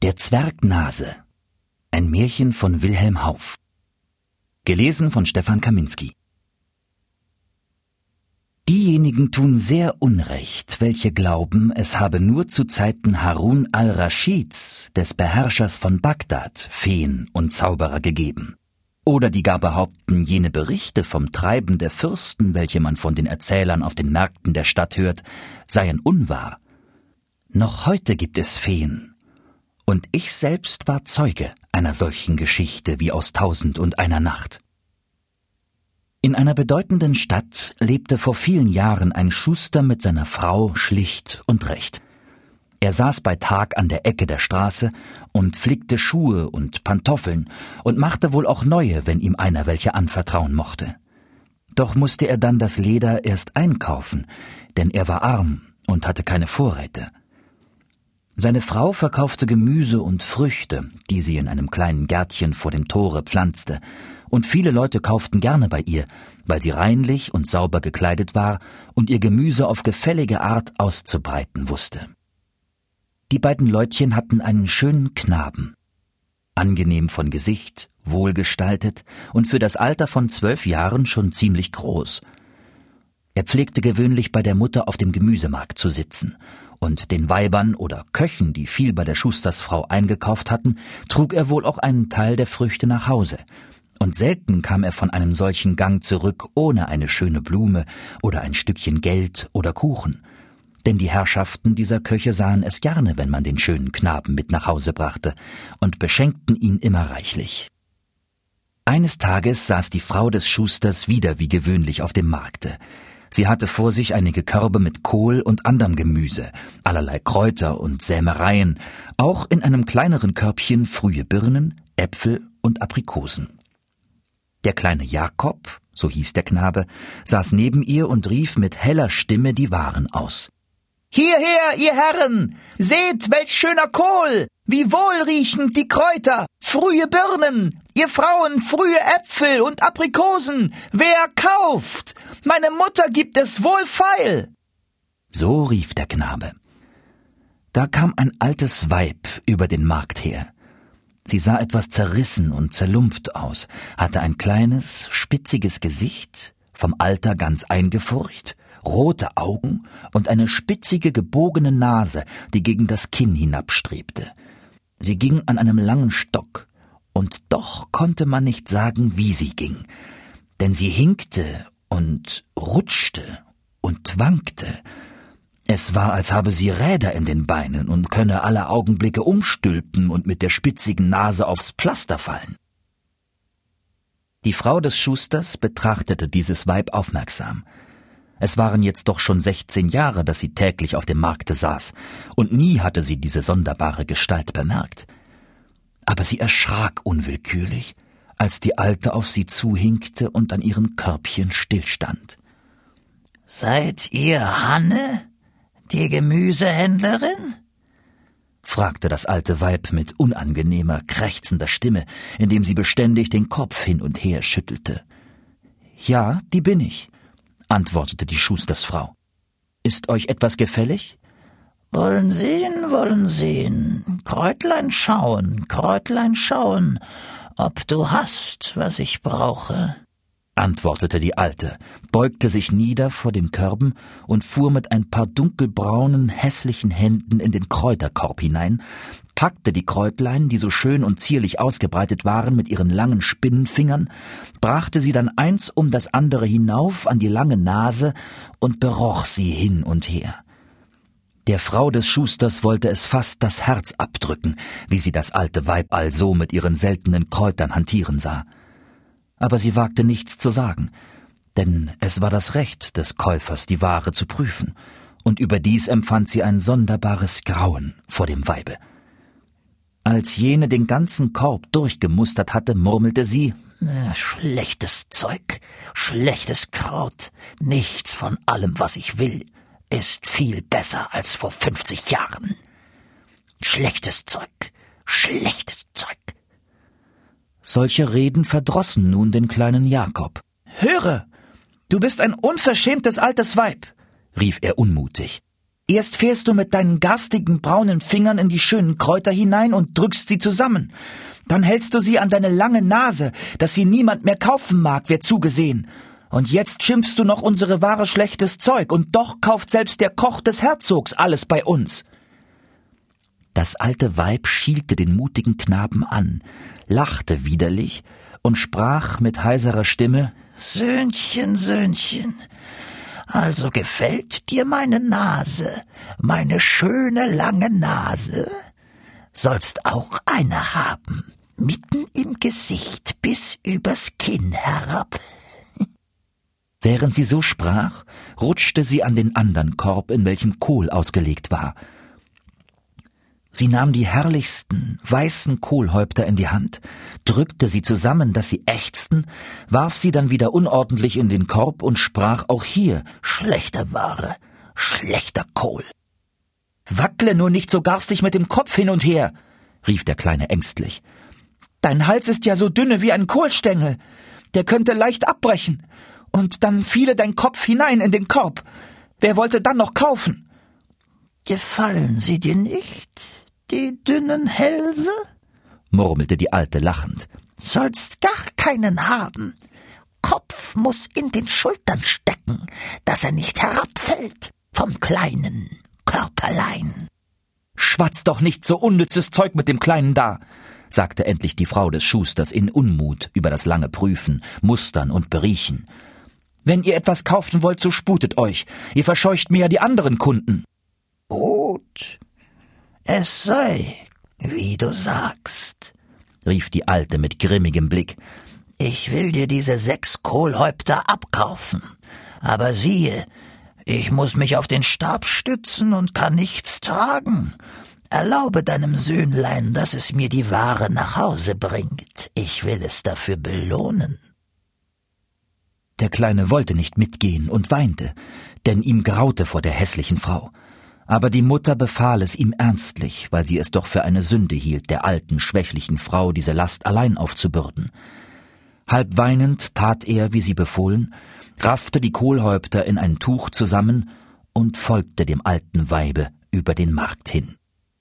Der Zwergnase. Ein Märchen von Wilhelm Hauff. Gelesen von Stefan Kaminski. Diejenigen tun sehr Unrecht, welche glauben, es habe nur zu Zeiten Harun al-Raschids, des Beherrschers von Bagdad, Feen und Zauberer gegeben. Oder die gar behaupten, jene Berichte vom Treiben der Fürsten, welche man von den Erzählern auf den Märkten der Stadt hört, seien unwahr. Noch heute gibt es Feen. Und ich selbst war Zeuge einer solchen Geschichte wie aus 1001 Nacht. In einer bedeutenden Stadt lebte vor vielen Jahren ein Schuster mit seiner Frau schlicht und recht. Er saß bei Tag an der Ecke der Straße und flickte Schuhe und Pantoffeln und machte wohl auch neue, wenn ihm einer welche anvertrauen mochte. Doch musste er dann das Leder erst einkaufen, denn er war arm und hatte keine Vorräte. Seine Frau verkaufte Gemüse und Früchte, die sie in einem kleinen Gärtchen vor dem Tore pflanzte, und viele Leute kauften gerne bei ihr, weil sie reinlich und sauber gekleidet war und ihr Gemüse auf gefällige Art auszubreiten wusste. Die beiden Leutchen hatten einen schönen Knaben, angenehm von Gesicht, wohlgestaltet und für das Alter von 12 Jahren schon ziemlich groß. Er pflegte gewöhnlich bei der Mutter auf dem Gemüsemarkt zu sitzen, und den Weibern oder Köchen, die viel bei der Schustersfrau eingekauft hatten, trug er wohl auch einen Teil der Früchte nach Hause. Und selten kam er von einem solchen Gang zurück ohne eine schöne Blume oder ein Stückchen Geld oder Kuchen. Denn die Herrschaften dieser Köche sahen es gerne, wenn man den schönen Knaben mit nach Hause brachte, und beschenkten ihn immer reichlich. Eines Tages saß die Frau des Schusters wieder wie gewöhnlich auf dem Markte. Sie hatte vor sich einige Körbe mit Kohl und anderem Gemüse, allerlei Kräuter und Sämereien, auch in einem kleineren Körbchen frühe Birnen, Äpfel und Aprikosen. Der kleine Jakob, so hieß der Knabe, saß neben ihr und rief mit heller Stimme die Waren aus. »Hierher, ihr Herren! Seht, welch schöner Kohl! Wie wohlriechend die Kräuter! Frühe Birnen! Ihr Frauen, frühe Äpfel und Aprikosen! Wer kauft? Meine Mutter gibt es wohlfeil!« So rief der Knabe. Da kam ein altes Weib über den Markt her. Sie sah etwas zerrissen und zerlumpt aus, hatte ein kleines, spitziges Gesicht, vom Alter ganz eingefurcht, rote Augen und eine spitzige, gebogene Nase, die gegen das Kinn hinabstrebte. Sie ging an einem langen Stock, und doch konnte man nicht sagen, wie sie ging, denn sie hinkte und rutschte und wankte. Es war, als habe sie Räder in den Beinen und könne alle Augenblicke umstülpen und mit der spitzigen Nase aufs Pflaster fallen. Die Frau des Schusters betrachtete dieses Weib aufmerksam. Es waren jetzt doch schon 16 Jahre, dass sie täglich auf dem Markte saß, und nie hatte sie diese sonderbare Gestalt bemerkt. Aber sie erschrak unwillkürlich, als die Alte auf sie zuhinkte und an ihrem Körbchen stillstand. »Seid ihr Hanne, die Gemüsehändlerin?« fragte das alte Weib mit unangenehmer, krächzender Stimme, indem sie beständig den Kopf hin und her schüttelte. »Ja, die bin ich«, antwortete die Schustersfrau. »Ist euch etwas gefällig?« »Wollen sehen, Kräutlein schauen, ob du hast, was ich brauche«, antwortete die Alte, beugte sich nieder vor den Körben und fuhr mit ein paar dunkelbraunen, hässlichen Händen in den Kräuterkorb hinein, packte die Kräutlein, die so schön und zierlich ausgebreitet waren, mit ihren langen Spinnenfingern, brachte sie dann eins um das andere hinauf an die lange Nase und beroch sie hin und her. Der Frau des Schusters wollte es fast das Herz abdrücken, wie sie das alte Weib also mit ihren seltenen Kräutern hantieren sah. Aber sie wagte nichts zu sagen, denn es war das Recht des Käufers, die Ware zu prüfen, und überdies empfand sie ein sonderbares Grauen vor dem Weibe. Als jene den ganzen Korb durchgemustert hatte, murmelte sie, »Schlechtes Zeug, schlechtes Kraut, nichts von allem, was ich will, ist viel besser als vor 50 Jahren. Schlechtes Zeug, schlechtes Zeug.« Solche Reden verdrossen nun den kleinen Jakob. »Höre, du bist ein unverschämtes altes Weib«, rief er unmutig. Erst fährst du mit deinen garstigen braunen Fingern in die schönen Kräuter hinein und drückst sie zusammen. Dann hältst du sie an deine lange Nase, dass sie niemand mehr kaufen mag, wer zugesehen. Und jetzt schimpfst du noch unsere Ware schlechtes Zeug, und doch kauft selbst der Koch des Herzogs alles bei uns. Das alte Weib schielte den mutigen Knaben an, lachte widerlich und sprach mit heiserer Stimme: »Söhnchen, Söhnchen, also gefällt dir meine Nase, meine schöne lange Nase? Sollst auch eine haben, mitten im Gesicht bis übers Kinn herab.« Während sie so sprach, rutschte sie an den anderen Korb, in welchem Kohl ausgelegt war. Sie nahm die herrlichsten, weißen Kohlhäupter in die Hand, drückte sie zusammen, dass sie ächzten, warf sie dann wieder unordentlich in den Korb und sprach auch hier: »Schlechte Ware, schlechter Kohl.« »Wackle nur nicht so garstig mit dem Kopf hin und her«, rief der Kleine ängstlich. »Dein Hals ist ja so dünne wie ein Kohlstängel. Der könnte leicht abbrechen. Und dann fiele dein Kopf hinein in den Korb. Wer wollte dann noch kaufen?« »Gefallen sie dir nicht, die dünnen Hälse?«, murmelte die Alte lachend. »Sollst gar keinen haben. Kopf muß in den Schultern stecken, dass er nicht herabfällt vom kleinen Körperlein.« »Schwatz doch nicht so unnützes Zeug mit dem Kleinen da«, sagte endlich die Frau des Schusters in Unmut über das lange Prüfen, Mustern und Beriechen. »Wenn ihr etwas kaufen wollt, so sputet euch. Ihr verscheucht mir ja die anderen Kunden.« »Gut, es sei, wie du sagst«, rief die Alte mit grimmigem Blick. »Ich will dir diese 6 Kohlhäupter abkaufen. Aber siehe, ich muß mich auf den Stab stützen und kann nichts tragen. Erlaube deinem Söhnlein, dass es mir die Ware nach Hause bringt. Ich will es dafür belohnen.« Der Kleine wollte nicht mitgehen und weinte, denn ihm graute vor der hässlichen Frau. Aber die Mutter befahl es ihm ernstlich, weil sie es doch für eine Sünde hielt, der alten, schwächlichen Frau diese Last allein aufzubürden. Halb weinend tat er, wie sie befohlen, raffte die Kohlhäupter in ein Tuch zusammen und folgte dem alten Weibe über den Markt hin.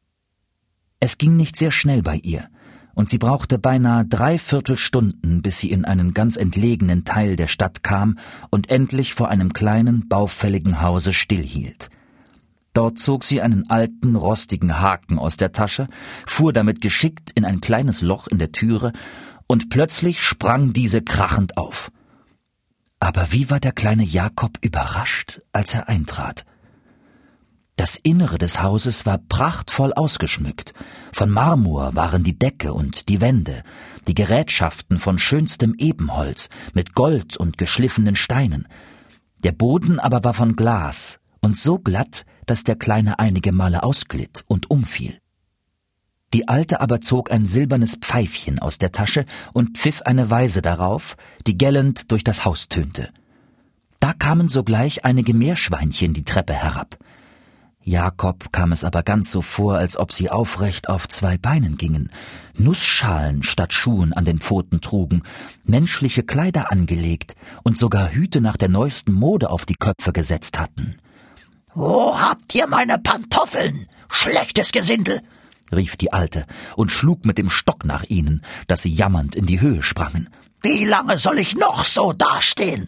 Es ging nicht sehr schnell bei ihr, und sie brauchte beinahe 3/4 Stunden, bis sie in einen ganz entlegenen Teil der Stadt kam und endlich vor einem kleinen, baufälligen Hause stillhielt. Dort zog sie einen alten, rostigen Haken aus der Tasche, fuhr damit geschickt in ein kleines Loch in der Türe, und plötzlich sprang diese krachend auf. Aber wie war der kleine Jakob überrascht, als er eintrat. Das Innere des Hauses war prachtvoll ausgeschmückt. Von Marmor waren die Decke und die Wände, die Gerätschaften von schönstem Ebenholz mit Gold und geschliffenen Steinen. Der Boden aber war von Glas und so glatt, dass der Kleine einige Male ausglitt und umfiel. Die Alte aber zog ein silbernes Pfeifchen aus der Tasche und pfiff eine Weise darauf, die gellend durch das Haus tönte. Da kamen sogleich einige Meerschweinchen die Treppe herab. Jakob kam es aber ganz so vor, als ob sie aufrecht auf 2 Beinen gingen, Nussschalen statt Schuhen an den Pfoten trugen, menschliche Kleider angelegt und sogar Hüte nach der neuesten Mode auf die Köpfe gesetzt hatten. »Wo habt ihr meine Pantoffeln, schlechtes Gesindel?« rief die Alte und schlug mit dem Stock nach ihnen, dass sie jammernd in die Höhe sprangen. »Wie lange soll ich noch so dastehen?«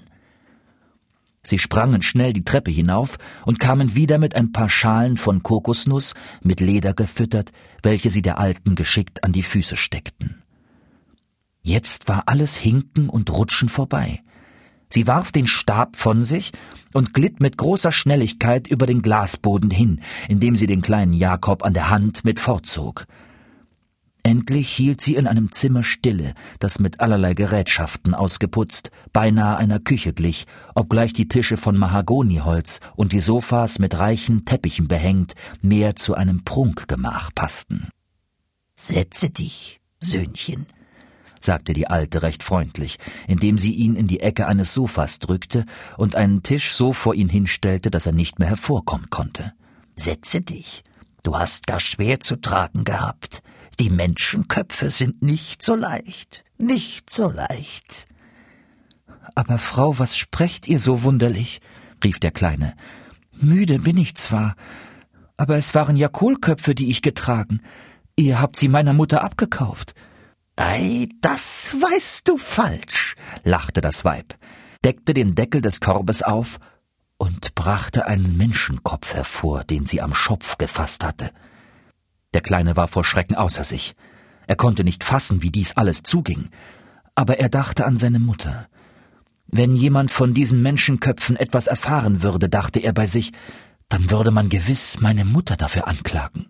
Sie sprangen schnell die Treppe hinauf und kamen wieder mit ein paar Schalen von Kokosnuss, mit Leder gefüttert, welche sie der Alten geschickt an die Füße steckten. Jetzt war alles Hinken und Rutschen vorbei. Sie warf den Stab von sich und glitt mit großer Schnelligkeit über den Glasboden hin, indem sie den kleinen Jakob an der Hand mit fortzog. Endlich hielt sie in einem Zimmer stille, das mit allerlei Gerätschaften ausgeputzt, beinahe einer Küche glich, obgleich die Tische von Mahagoniholz und die Sofas mit reichen Teppichen behängt mehr zu einem Prunkgemach passten. »Setze dich, Söhnchen«, sagte die Alte recht freundlich, indem sie ihn in die Ecke eines Sofas drückte und einen Tisch so vor ihn hinstellte, dass er nicht mehr hervorkommen konnte. »Setze dich, du hast gar schwer zu tragen gehabt. Die Menschenköpfe sind nicht so leicht, nicht so leicht.« »Aber Frau, was sprecht ihr so wunderlich?« rief der Kleine. »Müde bin ich zwar, aber es waren ja Kohlköpfe, die ich getragen. Ihr habt sie meiner Mutter abgekauft.« »Ei, das weißt du falsch«, lachte das Weib, deckte den Deckel des Korbes auf und brachte einen Menschenkopf hervor, den sie am Schopf gefasst hatte. Der Kleine war vor Schrecken außer sich. Er konnte nicht fassen, wie dies alles zuging. Aber er dachte an seine Mutter. Wenn jemand von diesen Menschenköpfen etwas erfahren würde, dachte er bei sich, dann würde man gewiss meine Mutter dafür anklagen.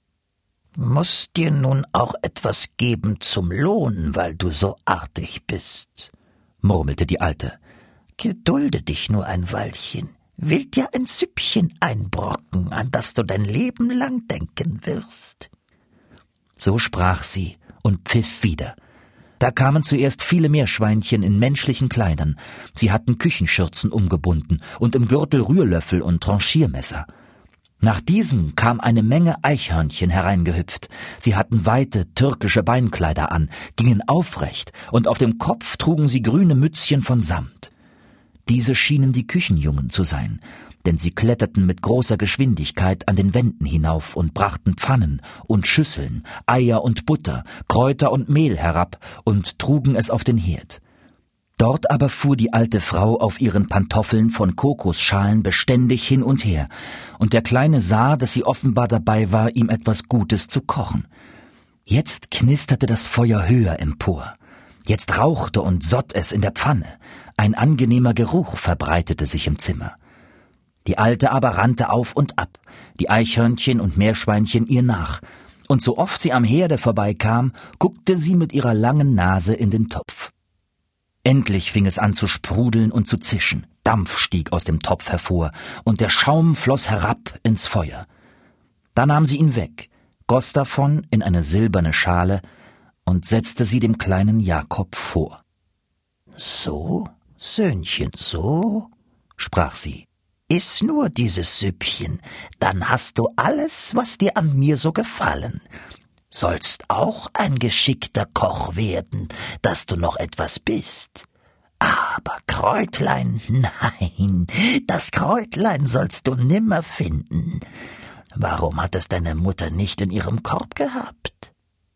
»Muß dir nun auch etwas geben zum Lohn, weil du so artig bist«, murmelte die Alte. »Gedulde dich nur ein Weilchen, will dir ein Süppchen einbrocken, an das du dein Leben lang denken wirst.« So sprach sie und pfiff wieder. Da kamen zuerst viele Meerschweinchen in menschlichen Kleidern. Sie hatten Küchenschürzen umgebunden und im Gürtel Rührlöffel und Tranchiermesser. Nach diesen kam eine Menge Eichhörnchen hereingehüpft. Sie hatten weite türkische Beinkleider an, gingen aufrecht, und auf dem Kopf trugen sie grüne Mützchen von Samt. Diese schienen die Küchenjungen zu sein, denn sie kletterten mit großer Geschwindigkeit an den Wänden hinauf und brachten Pfannen und Schüsseln, Eier und Butter, Kräuter und Mehl herab und trugen es auf den Herd. Dort aber fuhr die alte Frau auf ihren Pantoffeln von Kokosschalen beständig hin und her, und der Kleine sah, dass sie offenbar dabei war, ihm etwas Gutes zu kochen. Jetzt knisterte das Feuer höher empor. Jetzt rauchte und sott es in der Pfanne. Ein angenehmer Geruch verbreitete sich im Zimmer. Die Alte aber rannte auf und ab, die Eichhörnchen und Meerschweinchen ihr nach, und so oft sie am Herde vorbeikam, guckte sie mit ihrer langen Nase in den Topf. Endlich fing es an zu sprudeln und zu zischen. Dampf stieg aus dem Topf hervor, und der Schaum floss herab ins Feuer. Da nahm sie ihn weg, goss davon in eine silberne Schale und setzte sie dem kleinen Jakob vor. »So, Söhnchen, so«, sprach sie, »iss nur dieses Süppchen, dann hast du alles, was dir an mir so gefallen. Sollst auch ein geschickter Koch werden, dass du noch etwas bist. Aber Kräutlein, nein, das Kräutlein sollst du nimmer finden. Warum hat es deine Mutter nicht in ihrem Korb gehabt?«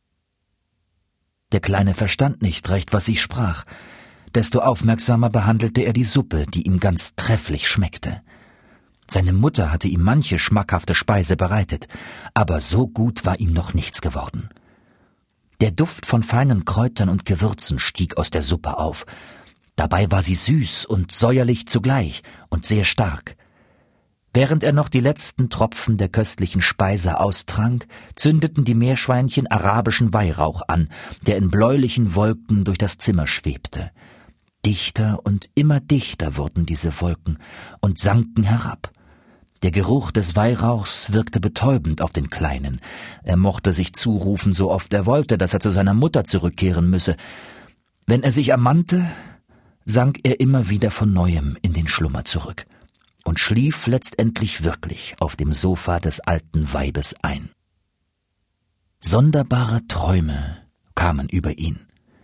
Der Kleine verstand nicht recht, was sie sprach. Desto aufmerksamer behandelte er die Suppe, die ihm ganz trefflich schmeckte. Seine Mutter hatte ihm manche schmackhafte Speise bereitet, aber so gut war ihm noch nichts geworden. Der Duft von feinen Kräutern und Gewürzen stieg aus der Suppe auf. Dabei war sie süß und säuerlich zugleich und sehr stark. Während er noch die letzten Tropfen der köstlichen Speise austrank, zündeten die Meerschweinchen arabischen Weihrauch an, der in bläulichen Wolken durch das Zimmer schwebte. Dichter und immer dichter wurden diese Wolken und sanken herab. Der Geruch des Weihrauchs wirkte betäubend auf den Kleinen. Er mochte sich zurufen, so oft er wollte, dass er zu seiner Mutter zurückkehren müsse. Wenn er sich ermannte, sank er immer wieder von Neuem in den Schlummer zurück und schlief letztendlich wirklich auf dem Sofa des alten Weibes ein. Sonderbare Träume kamen über ihn.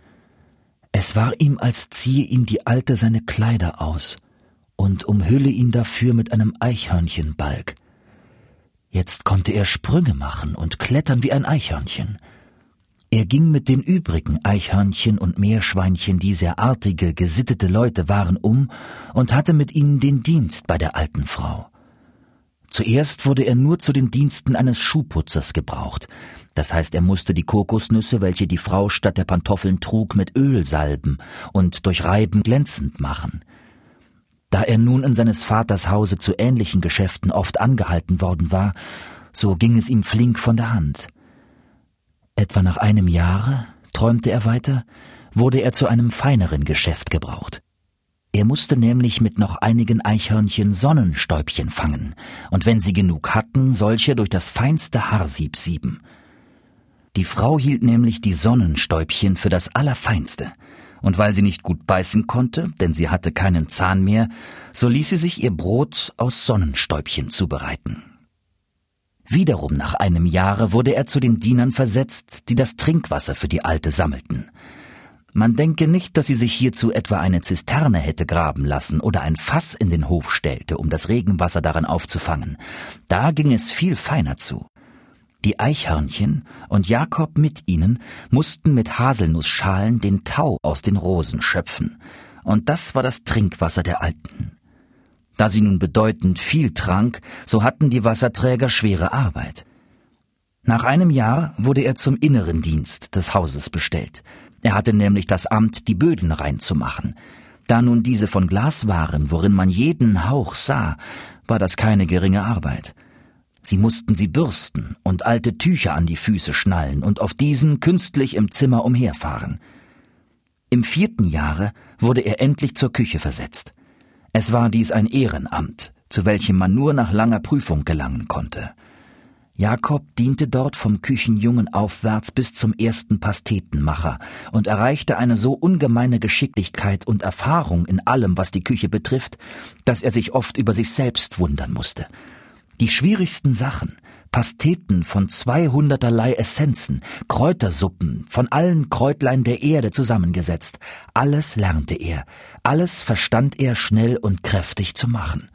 Es war ihm, als ziehe ihm die Alte seine Kleider aus und umhülle ihn dafür mit einem Eichhörnchenbalg. Jetzt konnte er Sprünge machen und klettern wie ein Eichhörnchen. Er ging mit den übrigen Eichhörnchen und Meerschweinchen, die sehr artige, gesittete Leute waren, und hatte mit ihnen den Dienst bei der alten Frau. Zuerst wurde er nur zu den Diensten eines Schuhputzers gebraucht. Das heißt, er musste die Kokosnüsse, welche die Frau statt der Pantoffeln trug, mit Öl salben und durch Reiben glänzend machen. Da er nun in seines Vaters Hause zu ähnlichen Geschäften oft angehalten worden war, so ging es ihm flink von der Hand. Etwa nach einem Jahre, träumte er weiter, wurde er zu einem feineren Geschäft gebraucht. Er musste nämlich mit noch einigen Eichhörnchen Sonnenstäubchen fangen, und wenn sie genug hatten, solche durch das feinste Haarsieb sieben. Die Frau hielt nämlich die Sonnenstäubchen für das Allerfeinste, und weil sie nicht gut beißen konnte, denn sie hatte keinen Zahn mehr, so ließ sie sich ihr Brot aus Sonnenstäubchen zubereiten. Wiederum nach einem Jahre wurde er zu den Dienern versetzt, die das Trinkwasser für die Alte sammelten. Man denke nicht, dass sie sich hierzu etwa eine Zisterne hätte graben lassen oder ein Fass in den Hof stellte, um das Regenwasser darin aufzufangen. Da ging es viel feiner zu. Die Eichhörnchen und Jakob mit ihnen mussten mit Haselnussschalen den Tau aus den Rosen schöpfen, und das war das Trinkwasser der Alten. Da sie nun bedeutend viel trank, so hatten die Wasserträger schwere Arbeit. Nach einem Jahr wurde er zum inneren Dienst des Hauses bestellt. Er hatte nämlich das Amt, die Böden reinzumachen. Da nun diese von Glas waren, worin man jeden Hauch sah, war das keine geringe Arbeit. Sie mussten sie bürsten und alte Tücher an die Füße schnallen und auf diesen künstlich im Zimmer umherfahren. Im 4. Jahre wurde er endlich zur Küche versetzt. Es war dies ein Ehrenamt, zu welchem man nur nach langer Prüfung gelangen konnte. Jakob diente dort vom Küchenjungen aufwärts bis zum ersten Pastetenmacher und erreichte eine so ungemeine Geschicklichkeit und Erfahrung in allem, was die Küche betrifft, dass er sich oft über sich selbst wundern musste. Die schwierigsten Sachen, Pasteten von 200erlei Essenzen, Kräutersuppen, von allen Kräutlein der Erde zusammengesetzt, alles lernte er, alles verstand er schnell und kräftig zu machen.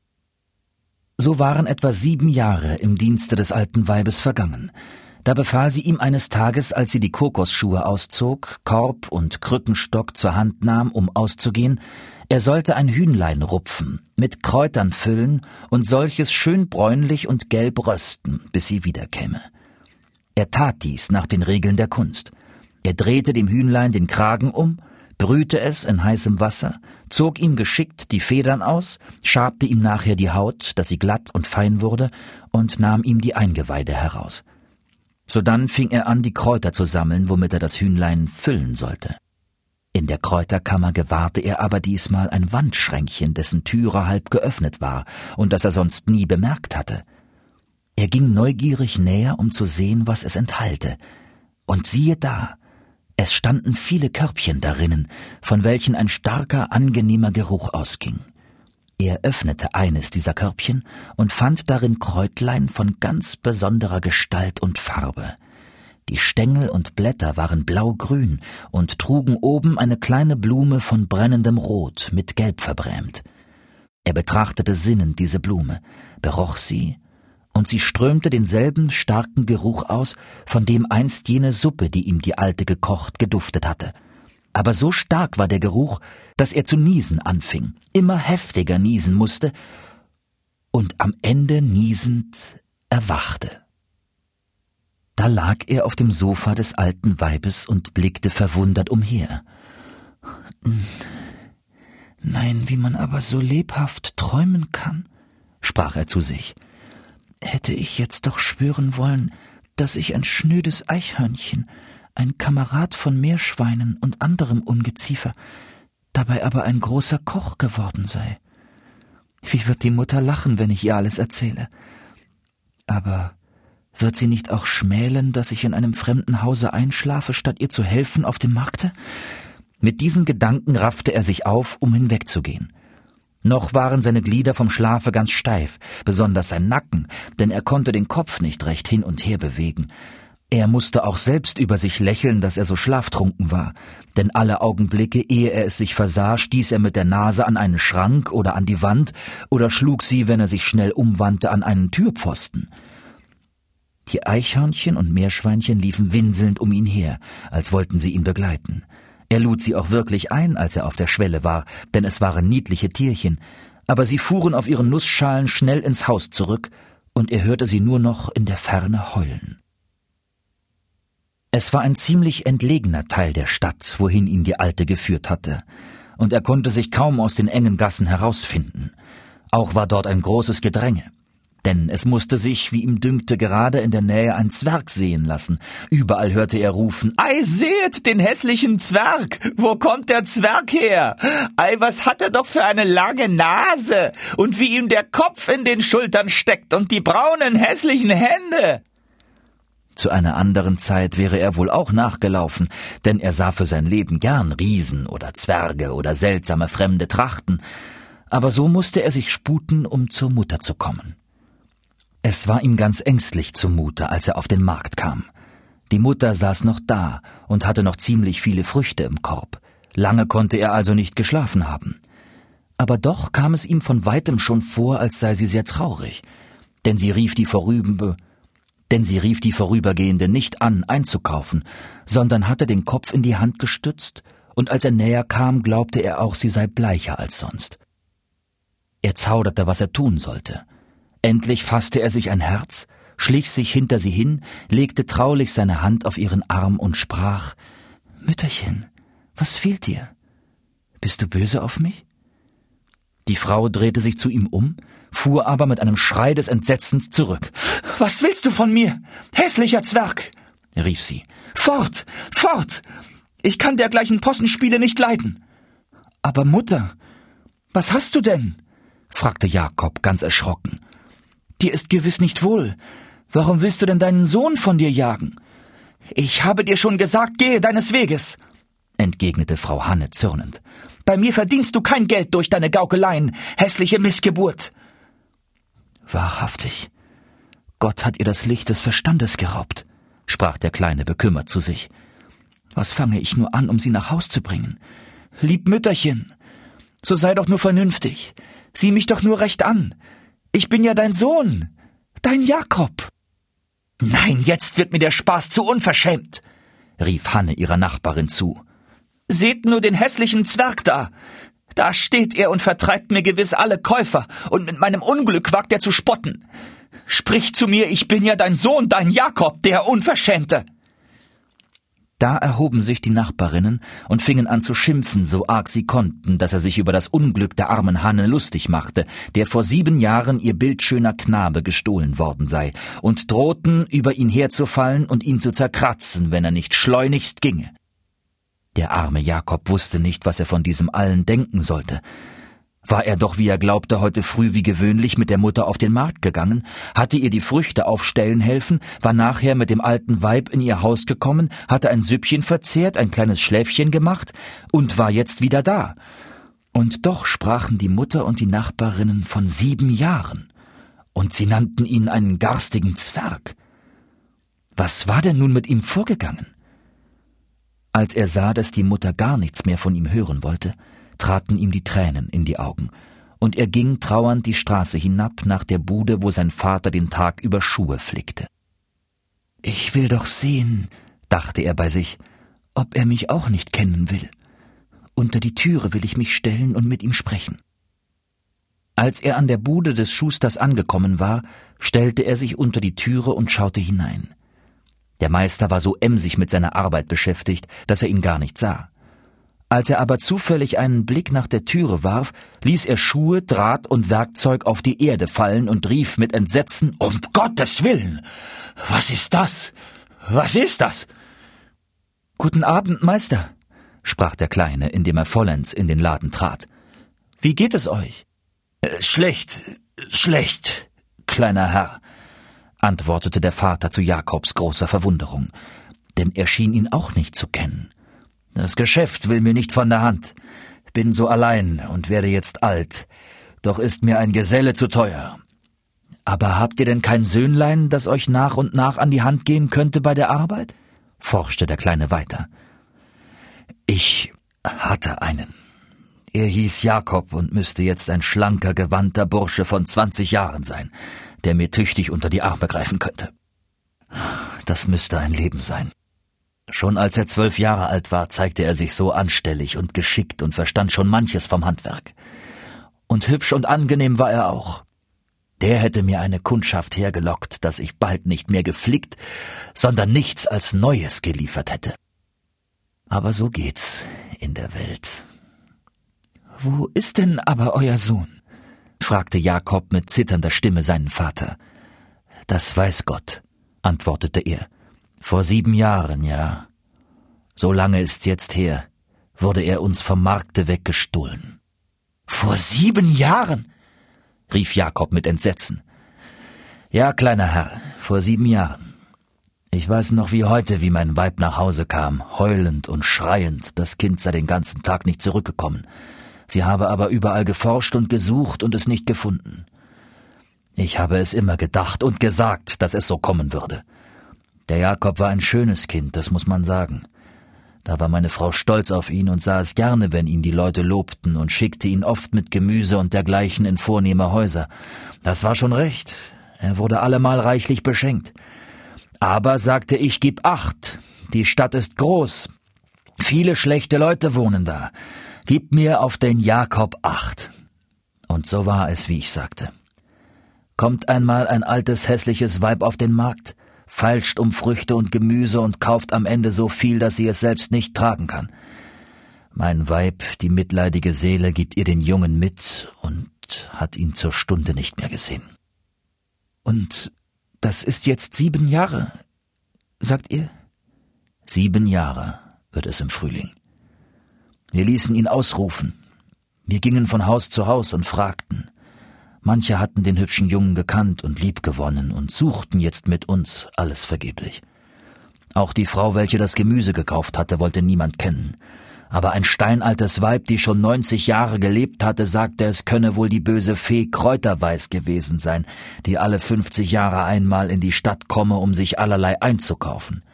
So waren etwa 7 Jahre im Dienste des alten Weibes vergangen. Da befahl sie ihm eines Tages, als sie die Kokosschuhe auszog, Korb und Krückenstock zur Hand nahm, um auszugehen, er sollte ein Hühnlein rupfen, mit Kräutern füllen und solches schön bräunlich und gelb rösten, bis sie wiederkäme. Er tat dies nach den Regeln der Kunst. Er drehte dem Hühnlein den Kragen um, brühte es in heißem Wasser, zog ihm geschickt die Federn aus, schabte ihm nachher die Haut, dass sie glatt und fein wurde, und nahm ihm die Eingeweide heraus. Sodann fing er an, die Kräuter zu sammeln, womit er das Hühnlein füllen sollte. In der Kräuterkammer gewahrte er aber diesmal ein Wandschränkchen, dessen Türe halb geöffnet war und das er sonst nie bemerkt hatte. Er ging neugierig näher, um zu sehen, was es enthalte, und siehe da, es standen viele Körbchen darinnen, von welchen ein starker, angenehmer Geruch ausging. Er öffnete eines dieser Körbchen und fand darin Kräutlein von ganz besonderer Gestalt und Farbe. Die Stängel und Blätter waren blaugrün und trugen oben eine kleine Blume von brennendem Rot mit Gelb verbrämt. Er betrachtete sinnend diese Blume, beroch sie, und sie strömte denselben starken Geruch aus, von dem einst jene Suppe, die ihm die Alte gekocht, geduftet hatte. Aber so stark war der Geruch, dass er zu niesen anfing, immer heftiger niesen musste und am Ende niesend erwachte. Da lag er auf dem Sofa des alten Weibes und blickte verwundert umher. »Nein, wie man aber so lebhaft träumen kann«, sprach er zu sich. »Hätte ich jetzt doch schwören wollen, dass ich ein schnödes Eichhörnchen, ein Kamerad von Meerschweinen und anderem Ungeziefer, dabei aber ein großer Koch geworden sei. Wie wird die Mutter lachen, wenn ich ihr alles erzähle? Aber wird sie nicht auch schmälen, dass ich in einem fremden Hause einschlafe, statt ihr zu helfen auf dem Markte?« Mit diesen Gedanken raffte er sich auf, um hinwegzugehen. Noch waren seine Glieder vom Schlafe ganz steif, besonders sein Nacken, denn er konnte den Kopf nicht recht hin und her bewegen. Er musste auch selbst über sich lächeln, dass er so schlaftrunken war, denn alle Augenblicke, ehe er es sich versah, stieß er mit der Nase an einen Schrank oder an die Wand oder schlug sie, wenn er sich schnell umwandte, an einen Türpfosten. Die Eichhörnchen und Meerschweinchen liefen winselnd um ihn her, als wollten sie ihn begleiten. Er lud sie auch wirklich ein, als er auf der Schwelle war, denn es waren niedliche Tierchen, aber sie fuhren auf ihren Nussschalen schnell ins Haus zurück, und er hörte sie nur noch in der Ferne heulen. Es war ein ziemlich entlegener Teil der Stadt, wohin ihn die Alte geführt hatte, und er konnte sich kaum aus den engen Gassen herausfinden. Auch war dort ein großes Gedränge. Denn es musste sich, wie ihm dünkte, gerade in der Nähe ein Zwerg sehen lassen. Überall hörte er rufen, »Ei, seht den hässlichen Zwerg! Wo kommt der Zwerg her? Ei, was hat er doch für eine lange Nase! Und wie ihm der Kopf in den Schultern steckt und die braunen, hässlichen Hände!« Zu einer anderen Zeit wäre er wohl auch nachgelaufen, denn er sah für sein Leben gern Riesen oder Zwerge oder seltsame fremde Trachten. Aber so musste er sich sputen, um zur Mutter zu kommen. Es war ihm ganz ängstlich zumute, als er auf den Markt kam. Die Mutter saß noch da und hatte noch ziemlich viele Früchte im Korb. Lange konnte er also nicht geschlafen haben. Aber doch kam es ihm von weitem schon vor, als sei sie sehr traurig, denn sie rief die Vorübergehende nicht an, einzukaufen, sondern hatte den Kopf in die Hand gestützt, und als er näher kam, glaubte er auch, sie sei bleicher als sonst. Er zauderte, was er tun sollte. Endlich fasste er sich ein Herz, schlich sich hinter sie hin, legte traulich seine Hand auf ihren Arm und sprach: »Mütterchen, was fehlt dir? Bist du böse auf mich?« Die Frau drehte sich zu ihm um, fuhr aber mit einem Schrei des Entsetzens zurück. »Was willst du von mir, hässlicher Zwerg?« rief sie. »Fort, fort! Ich kann dergleichen Possenspiele nicht leiden.« »Aber Mutter, was hast du denn?« fragte Jakob ganz erschrocken. »Dir ist gewiss nicht wohl. Warum willst du denn deinen Sohn von dir jagen?« »Ich habe dir schon gesagt, gehe deines Weges«, entgegnete Frau Hanne zürnend. »Bei mir verdienst du kein Geld durch deine Gaukeleien, hässliche Missgeburt.« »Wahrhaftig, Gott hat ihr das Licht des Verstandes geraubt«, sprach der Kleine bekümmert zu sich. »Was fange ich nur an, um sie nach Haus zu bringen? Lieb Mütterchen, so sei doch nur vernünftig. Sieh mich doch nur recht an. Ich bin ja dein Sohn, dein Jakob.« »Nein, jetzt wird mir der Spaß zu unverschämt«, rief Hanne ihrer Nachbarin zu. »Seht nur den hässlichen Zwerg da. Da steht er und vertreibt mir gewiss alle Käufer, und mit meinem Unglück wagt er zu spotten. Sprich zu mir, ich bin ja dein Sohn, dein Jakob, der Unverschämte.« Da erhoben sich die Nachbarinnen und fingen an zu schimpfen, so arg sie konnten, dass er sich über das Unglück der armen Hanne lustig machte, der vor 7 Jahren ihr bildschöner Knabe gestohlen worden sei, und drohten, über ihn herzufallen und ihn zu zerkratzen, wenn er nicht schleunigst ginge. Der arme Jakob wusste nicht, was er von diesem allen denken sollte. War er doch, wie er glaubte, heute früh wie gewöhnlich mit der Mutter auf den Markt gegangen, hatte ihr die Früchte aufstellen helfen, war nachher mit dem alten Weib in ihr Haus gekommen, hatte ein Süppchen verzehrt, ein kleines Schläfchen gemacht und war jetzt wieder da. Und doch sprachen die Mutter und die Nachbarinnen von 7 Jahren, und sie nannten ihn einen garstigen Zwerg. Was war denn nun mit ihm vorgegangen? Als er sah, dass die Mutter gar nichts mehr von ihm hören wollte, traten ihm die Tränen in die Augen, und er ging trauernd die Straße hinab nach der Bude, wo sein Vater den Tag über Schuhe flickte. »Ich will doch sehen«, dachte er bei sich, »ob er mich auch nicht kennen will. Unter die Türe will ich mich stellen und mit ihm sprechen.« Als er an der Bude des Schusters angekommen war, stellte er sich unter die Türe und schaute hinein. Der Meister war so emsig mit seiner Arbeit beschäftigt, dass er ihn gar nicht sah. Als er aber zufällig einen Blick nach der Türe warf, ließ er Schuhe, Draht und Werkzeug auf die Erde fallen und rief mit Entsetzen: »Um Gottes Willen! Was ist das? Was ist das?« »Guten Abend, Meister«, sprach der Kleine, indem er vollends in den Laden trat. »Wie geht es euch?« »Schlecht, schlecht, kleiner Herr«, antwortete der Vater zu Jakobs großer Verwunderung, denn er schien ihn auch nicht zu kennen. »Das Geschäft will mir nicht von der Hand. Bin so allein und werde jetzt alt, doch ist mir ein Geselle zu teuer.« »Aber habt ihr denn kein Söhnlein, das euch nach und nach an die Hand gehen könnte bei der Arbeit?« forschte der Kleine weiter. »Ich hatte einen. Er hieß Jakob und müsste jetzt ein schlanker, gewandter Bursche von 20 Jahren sein, der mir tüchtig unter die Arme greifen könnte. Das müsste ein Leben sein. Schon als er 12 Jahre alt war, zeigte er sich so anstellig und geschickt und verstand schon manches vom Handwerk. Und hübsch und angenehm war er auch. Der hätte mir eine Kundschaft hergelockt, dass ich bald nicht mehr geflickt, sondern nichts als Neues geliefert hätte. Aber so geht's in der Welt.« »Wo ist denn aber euer Sohn?« fragte Jakob mit zitternder Stimme seinen Vater. »Das weiß Gott«, antwortete er. »Vor 7 Jahren, ja. So lange ist's jetzt her, wurde er uns vom Markte weggestohlen.« »Vor 7 Jahren?« rief Jakob mit Entsetzen. »Ja, kleiner Herr, vor 7 Jahren. Ich weiß noch wie heute, wie mein Weib nach Hause kam, heulend und schreiend, das Kind sei den ganzen Tag nicht zurückgekommen. Sie habe aber überall geforscht und gesucht und es nicht gefunden. Ich habe es immer gedacht und gesagt, dass es so kommen würde. Der Jakob war ein schönes Kind, das muss man sagen. Da war meine Frau stolz auf ihn und sah es gerne, wenn ihn die Leute lobten, und schickte ihn oft mit Gemüse und dergleichen in vornehme Häuser. Das war schon recht, er wurde allemal reichlich beschenkt. Aber, sagte ich, gib Acht, die Stadt ist groß, viele schlechte Leute wohnen da, gib mir auf den Jakob Acht. Und so war es, wie ich sagte. Kommt einmal ein altes, hässliches Weib auf den Markt, feilscht um Früchte und Gemüse und kauft am Ende so viel, dass sie es selbst nicht tragen kann. Mein Weib, die mitleidige Seele, gibt ihr den Jungen mit und hat ihn zur Stunde nicht mehr gesehen. Und das ist jetzt 7 Jahre, sagt ihr? 7 Jahre wird es im Frühling. Wir ließen ihn ausrufen. Wir gingen von Haus zu Haus und fragten. Manche hatten den hübschen Jungen gekannt und liebgewonnen und suchten jetzt mit uns, alles vergeblich. Auch die Frau, welche das Gemüse gekauft hatte, wollte niemand kennen. Aber ein steinaltes Weib, die schon 90 Jahre gelebt hatte, sagte, es könne wohl die böse Fee Kräuterweiß gewesen sein, die alle 50 Jahre einmal in die Stadt komme, um sich allerlei einzukaufen.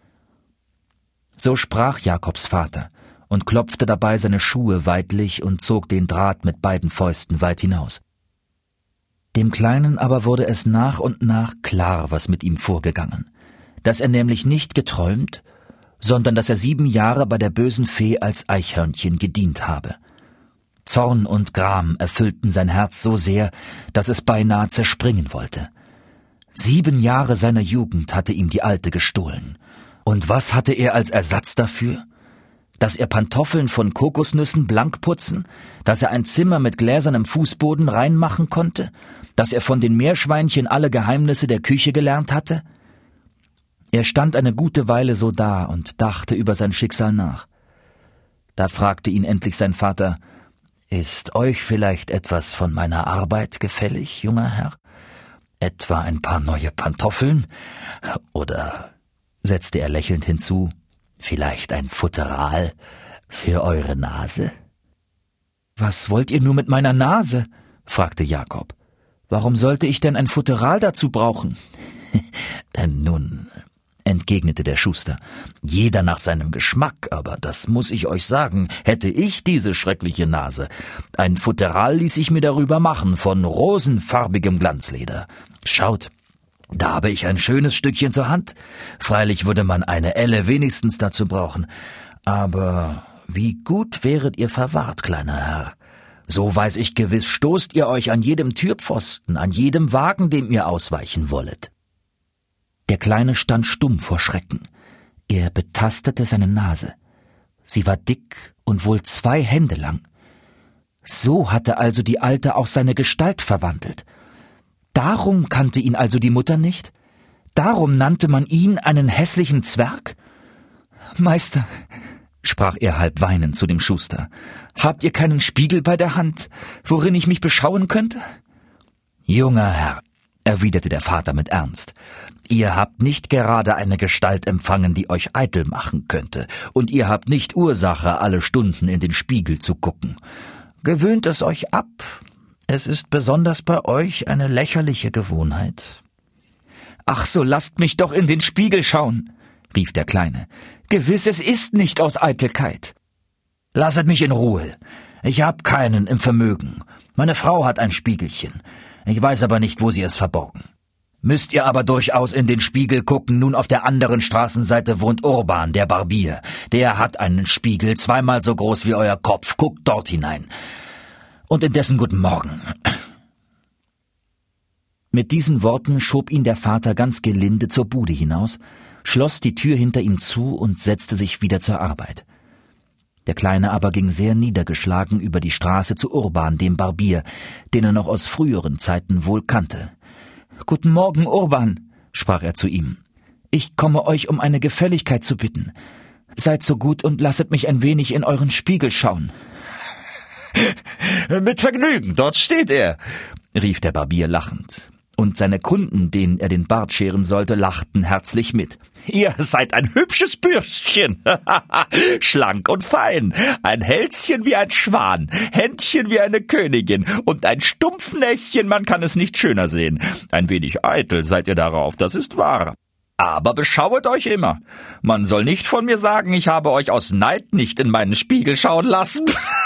So sprach Jakobs Vater und klopfte dabei seine Schuhe weidlich und zog den Draht mit beiden Fäusten weit hinaus. Dem Kleinen aber wurde es nach und nach klar, was mit ihm vorgegangen, dass er nämlich nicht geträumt, sondern dass er 7 Jahre bei der bösen Fee als Eichhörnchen gedient habe. Zorn und Gram erfüllten sein Herz so sehr, dass es beinahe zerspringen wollte. 7 Jahre seiner Jugend hatte ihm die Alte gestohlen. Und was hatte er als Ersatz dafür? Dass er Pantoffeln von Kokosnüssen blank putzen, dass er ein Zimmer mit gläsernem Fußboden reinmachen konnte, dass er von den Meerschweinchen alle Geheimnisse der Küche gelernt hatte? Er stand eine gute Weile so da und dachte über sein Schicksal nach. Da fragte ihn endlich sein Vater, »Ist euch vielleicht etwas von meiner Arbeit gefällig, junger Herr? Etwa ein paar neue Pantoffeln? Oder«, setzte er lächelnd hinzu, »vielleicht ein Futteral für eure Nase?« »Was wollt ihr nur mit meiner Nase?« fragte Jakob. »Warum sollte ich denn ein Futteral dazu brauchen?« »Nun«, entgegnete der Schuster, »jeder nach seinem Geschmack, aber das muss ich euch sagen, hätte ich diese schreckliche Nase. Ein Futteral ließ ich mir darüber machen, von rosenfarbigem Glanzleder. Schaut, da habe ich ein schönes Stückchen zur Hand. Freilich würde man eine Elle wenigstens dazu brauchen. Aber wie gut wäret ihr verwahrt, kleiner Herr. So weiß ich gewiss, stoßt ihr euch an jedem Türpfosten, an jedem Wagen, dem ihr ausweichen wollet.« Der Kleine stand stumm vor Schrecken. Er betastete seine Nase. Sie war dick und wohl 2 Hände lang. So hatte also die Alte auch seine Gestalt verwandelt. Darum kannte ihn also die Mutter nicht? Darum nannte man ihn einen hässlichen Zwerg? »Meister«, sprach er halb weinend zu dem Schuster, »habt ihr keinen Spiegel bei der Hand, worin ich mich beschauen könnte?« »Junger Herr«, erwiderte der Vater mit Ernst, »ihr habt nicht gerade eine Gestalt empfangen, die euch eitel machen könnte, und ihr habt nicht Ursache, alle Stunden in den Spiegel zu gucken. Gewöhnt es euch ab. Es ist besonders bei euch eine lächerliche Gewohnheit.« »Ach, so lasst mich doch in den Spiegel schauen«, rief der Kleine. »Gewiss, es ist nicht aus Eitelkeit.« »Lasset mich in Ruhe. Ich hab keinen im Vermögen. Meine Frau hat ein Spiegelchen. Ich weiß aber nicht, wo sie es verborgen. Müsst ihr aber durchaus in den Spiegel gucken. Nun, auf der anderen Straßenseite wohnt Urban, der Barbier. Der hat einen Spiegel, 2-mal so groß wie euer Kopf. Guckt dort hinein. Und indessen guten Morgen.« Mit diesen Worten schob ihn der Vater ganz gelinde zur Bude hinaus, schloss die Tür hinter ihm zu und setzte sich wieder zur Arbeit. Der Kleine aber ging sehr niedergeschlagen über die Straße zu Urban, dem Barbier, den er noch aus früheren Zeiten wohl kannte. »Guten Morgen, Urban«, sprach er zu ihm. »Ich komme euch um eine Gefälligkeit zu bitten. Seid so gut und lasset mich ein wenig in euren Spiegel schauen.« »Mit Vergnügen, dort steht er«, rief der Barbier lachend. Und seine Kunden, denen er den Bart scheren sollte, lachten herzlich mit. »Ihr seid ein hübsches Bürstchen, schlank und fein, ein Hälschen wie ein Schwan, Händchen wie eine Königin und ein Stumpfnäschen, man kann es nicht schöner sehen. Ein wenig eitel seid ihr darauf, das ist wahr. Aber beschauet euch immer. Man soll nicht von mir sagen, ich habe euch aus Neid nicht in meinen Spiegel schauen lassen.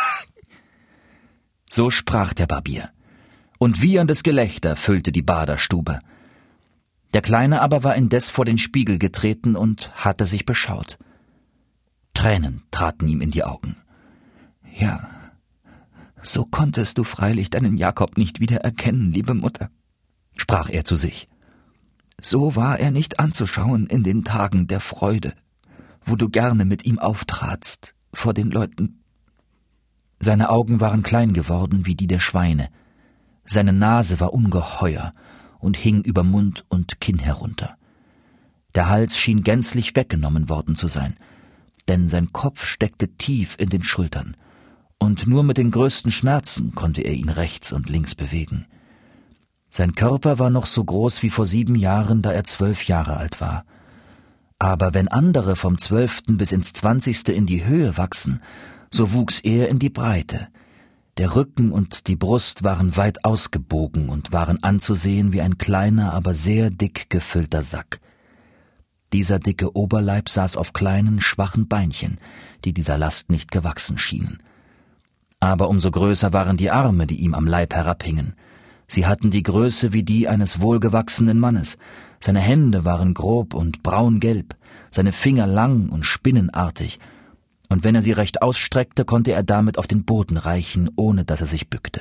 So sprach der Barbier, und wieherndes Gelächter füllte die Baderstube. Der Kleine aber war indes vor den Spiegel getreten und hatte sich beschaut. Tränen traten ihm in die Augen. »Ja, so konntest du freilich deinen Jakob nicht wieder erkennen, liebe Mutter«, sprach er zu sich. »So war er nicht anzuschauen in den Tagen der Freude, wo du gerne mit ihm auftratst vor den Leuten.« Seine Augen waren klein geworden wie die der Schweine. Seine Nase war ungeheuer und hing über Mund und Kinn herunter. Der Hals schien gänzlich weggenommen worden zu sein, denn sein Kopf steckte tief in den Schultern, und nur mit den größten Schmerzen konnte er ihn rechts und links bewegen. Sein Körper war noch so groß wie vor 7 Jahren, da er 12 Jahre alt war. Aber wenn andere vom 12. bis ins 20. in die Höhe wachsen, so wuchs er in die Breite. Der Rücken und die Brust waren weit ausgebogen und waren anzusehen wie ein kleiner, aber sehr dick gefüllter Sack. Dieser dicke Oberleib saß auf kleinen, schwachen Beinchen, die dieser Last nicht gewachsen schienen. Aber umso größer waren die Arme, die ihm am Leib herabhingen. Sie hatten die Größe wie die eines wohlgewachsenen Mannes. Seine Hände waren grob und braungelb, seine Finger lang und spinnenartig, und wenn er sie recht ausstreckte, konnte er damit auf den Boden reichen, ohne dass er sich bückte.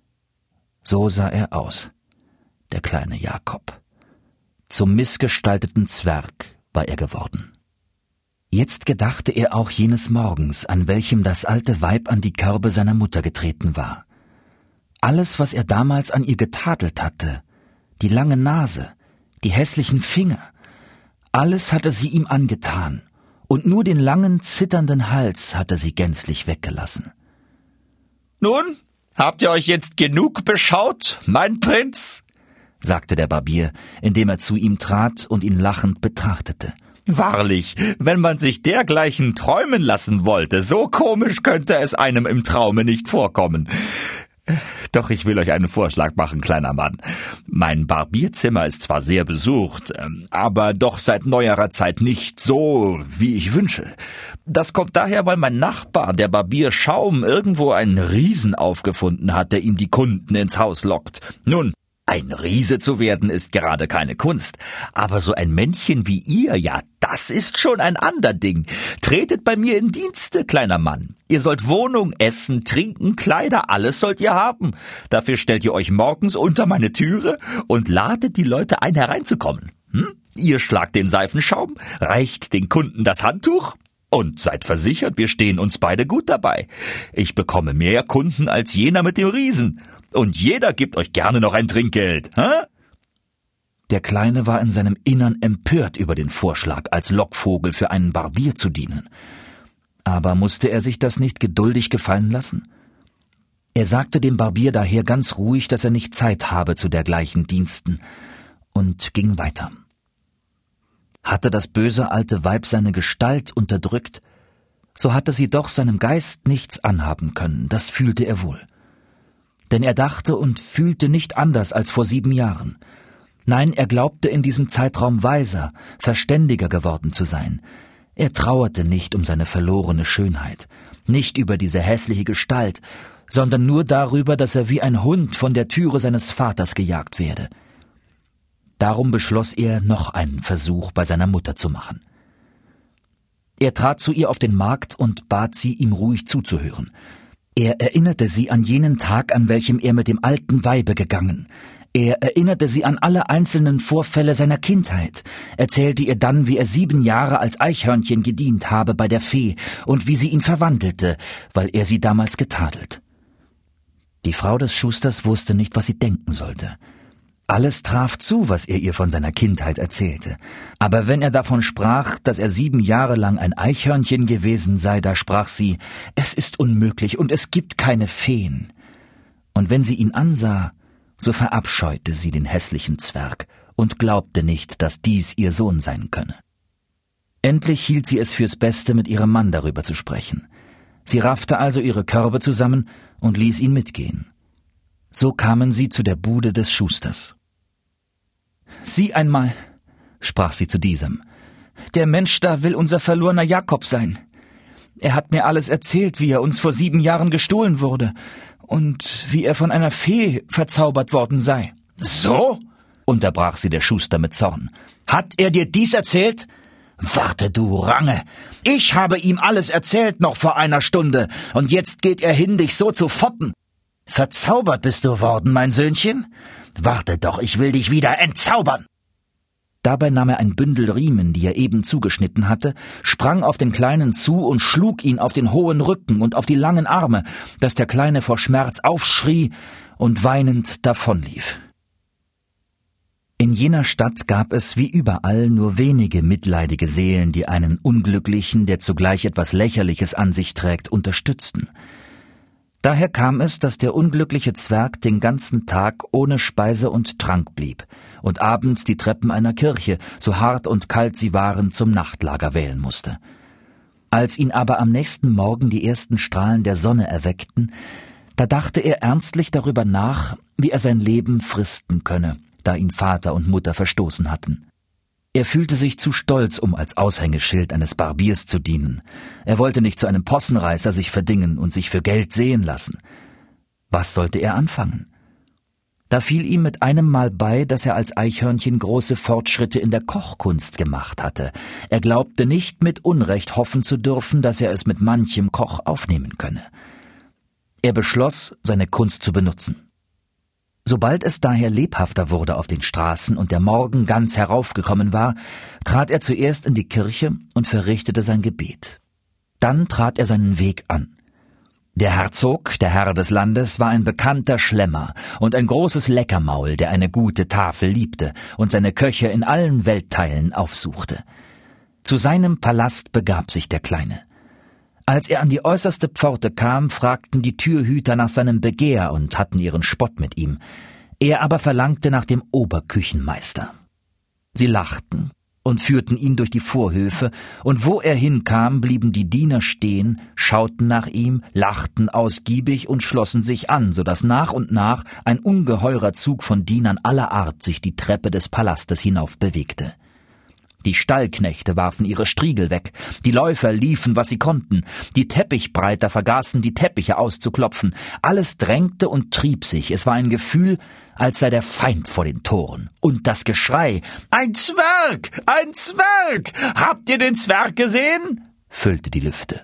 So sah er aus, der kleine Jakob. Zum missgestalteten Zwerg war er geworden. Jetzt gedachte er auch jenes Morgens, an welchem das alte Weib an die Körbe seiner Mutter getreten war. Alles, was er damals an ihr getadelt hatte, die lange Nase, die hässlichen Finger, alles hatte sie ihm angetan, und nur den langen, zitternden Hals hatte sie gänzlich weggelassen. »Nun, habt ihr euch jetzt genug beschaut, mein Prinz?« sagte der Barbier, indem er zu ihm trat und ihn lachend betrachtete. »Wahrlich, wenn man sich dergleichen träumen lassen wollte, so komisch könnte es einem im Traume nicht vorkommen. Doch ich will euch einen Vorschlag machen, kleiner Mann. Mein Barbierzimmer ist zwar sehr besucht, aber doch seit neuerer Zeit nicht so, wie ich wünsche. Das kommt daher, weil mein Nachbar, der Barbier Schaum, irgendwo einen Riesen aufgefunden hat, der ihm die Kunden ins Haus lockt. Nun, ein Riese zu werden ist gerade keine Kunst, aber so ein Männchen wie ihr, ja, das ist schon ein ander Ding. Tretet bei mir in Dienste, kleiner Mann. Ihr sollt Wohnung, Essen, Trinken, Kleider, alles sollt ihr haben. Dafür stellt ihr euch morgens unter meine Türe und ladet die Leute ein, hereinzukommen. Ihr schlagt den Seifenschaum, reicht den Kunden das Handtuch und seid versichert, wir stehen uns beide gut dabei. Ich bekomme mehr Kunden als jener mit dem Riesen. Und jeder gibt euch gerne noch ein Trinkgeld, hä? Der Kleine war in seinem Innern empört über den Vorschlag, als Lockvogel für einen Barbier zu dienen. Aber musste er sich das nicht geduldig gefallen lassen? Er sagte dem Barbier daher ganz ruhig, dass er nicht Zeit habe zu dergleichen Diensten, und ging weiter. Hatte das böse alte Weib seine Gestalt unterdrückt, so hatte sie doch seinem Geist nichts anhaben können, das fühlte er wohl. Denn er dachte und fühlte nicht anders als vor 7 Jahren. Nein, er glaubte in diesem Zeitraum weiser, verständiger geworden zu sein. Er trauerte nicht um seine verlorene Schönheit, nicht über diese hässliche Gestalt, sondern nur darüber, dass er wie ein Hund von der Türe seines Vaters gejagt werde. Darum beschloss er, noch einen Versuch bei seiner Mutter zu machen. Er trat zu ihr auf den Markt und bat sie, ihm ruhig zuzuhören. Er erinnerte sie an jenen Tag, an welchem er mit dem alten Weibe gegangen. Er erinnerte sie an alle einzelnen Vorfälle seiner Kindheit, erzählte ihr dann, wie er 7 Jahre als Eichhörnchen gedient habe bei der Fee und wie sie ihn verwandelte, weil er sie damals getadelt. Die Frau des Schusters wusste nicht, was sie denken sollte. Alles traf zu, was er ihr von seiner Kindheit erzählte. Aber wenn er davon sprach, dass er 7 Jahre lang ein Eichhörnchen gewesen sei, da sprach sie, es ist unmöglich und es gibt keine Feen. Und wenn sie ihn ansah, so verabscheute sie den hässlichen Zwerg und glaubte nicht, dass dies ihr Sohn sein könne. Endlich hielt sie es fürs Beste, mit ihrem Mann darüber zu sprechen. Sie raffte also ihre Körbe zusammen und ließ ihn mitgehen. So kamen sie zu der Bude des Schusters. »Sieh einmal«, sprach sie zu diesem. »Der Mensch da will unser verlorener Jakob sein. Er hat mir alles erzählt, wie er uns vor 7 Jahren gestohlen wurde und wie er von einer Fee verzaubert worden sei.« »So?« unterbrach sie der Schuster mit Zorn. »Hat er dir dies erzählt? Warte, du Range! Ich habe ihm alles erzählt noch vor einer Stunde, und jetzt geht er hin, dich so zu foppen. Verzaubert bist du worden, mein Söhnchen? Warte doch, ich will dich wieder entzaubern!« Dabei nahm er ein Bündel Riemen, die er eben zugeschnitten hatte, sprang auf den Kleinen zu und schlug ihn auf den hohen Rücken und auf die langen Arme, dass der Kleine vor Schmerz aufschrie und weinend davonlief. In jener Stadt gab es wie überall nur wenige mitleidige Seelen, die einen Unglücklichen, der zugleich etwas Lächerliches an sich trägt, unterstützten. Daher kam es, dass der unglückliche Zwerg den ganzen Tag ohne Speise und Trank blieb und abends die Treppen einer Kirche, so hart und kalt sie waren, zum Nachtlager wählen musste. Als ihn aber am nächsten Morgen die ersten Strahlen der Sonne erweckten, da dachte er ernstlich darüber nach, wie er sein Leben fristen könne, da ihn Vater und Mutter verstoßen hatten. Er fühlte sich zu stolz, um als Aushängeschild eines Barbiers zu dienen. Er wollte nicht zu einem Possenreißer sich verdingen und sich für Geld sehen lassen. Was sollte er anfangen? Da fiel ihm mit einem Mal bei, dass er als Eichhörnchen große Fortschritte in der Kochkunst gemacht hatte. Er glaubte nicht mit Unrecht hoffen zu dürfen, dass er es mit manchem Koch aufnehmen könne. Er beschloss, seine Kunst zu benutzen. Sobald es daher lebhafter wurde auf den Straßen und der Morgen ganz heraufgekommen war, trat er zuerst in die Kirche und verrichtete sein Gebet. Dann trat er seinen Weg an. Der Herzog, der Herr des Landes, war ein bekannter Schlemmer und ein großes Leckermaul, der eine gute Tafel liebte und seine Köche in allen Weltteilen aufsuchte. Zu seinem Palast begab sich der Kleine. Als er an die äußerste Pforte kam, fragten die Türhüter nach seinem Begehr und hatten ihren Spott mit ihm. Er aber verlangte nach dem Oberküchenmeister. Sie lachten und führten ihn durch die Vorhöfe, und wo er hinkam, blieben die Diener stehen, schauten nach ihm, lachten ausgiebig und schlossen sich an, so dass nach und nach ein ungeheurer Zug von Dienern aller Art sich die Treppe des Palastes hinauf bewegte. Die Stallknechte warfen ihre Striegel weg, die Läufer liefen, was sie konnten, die Teppichbreiter vergaßen, die Teppiche auszuklopfen, alles drängte und trieb sich, es war ein Gefühl, als sei der Feind vor den Toren, und das Geschrei, »Ein Zwerg! Ein Zwerg! Habt ihr den Zwerg gesehen?« füllte die Lüfte.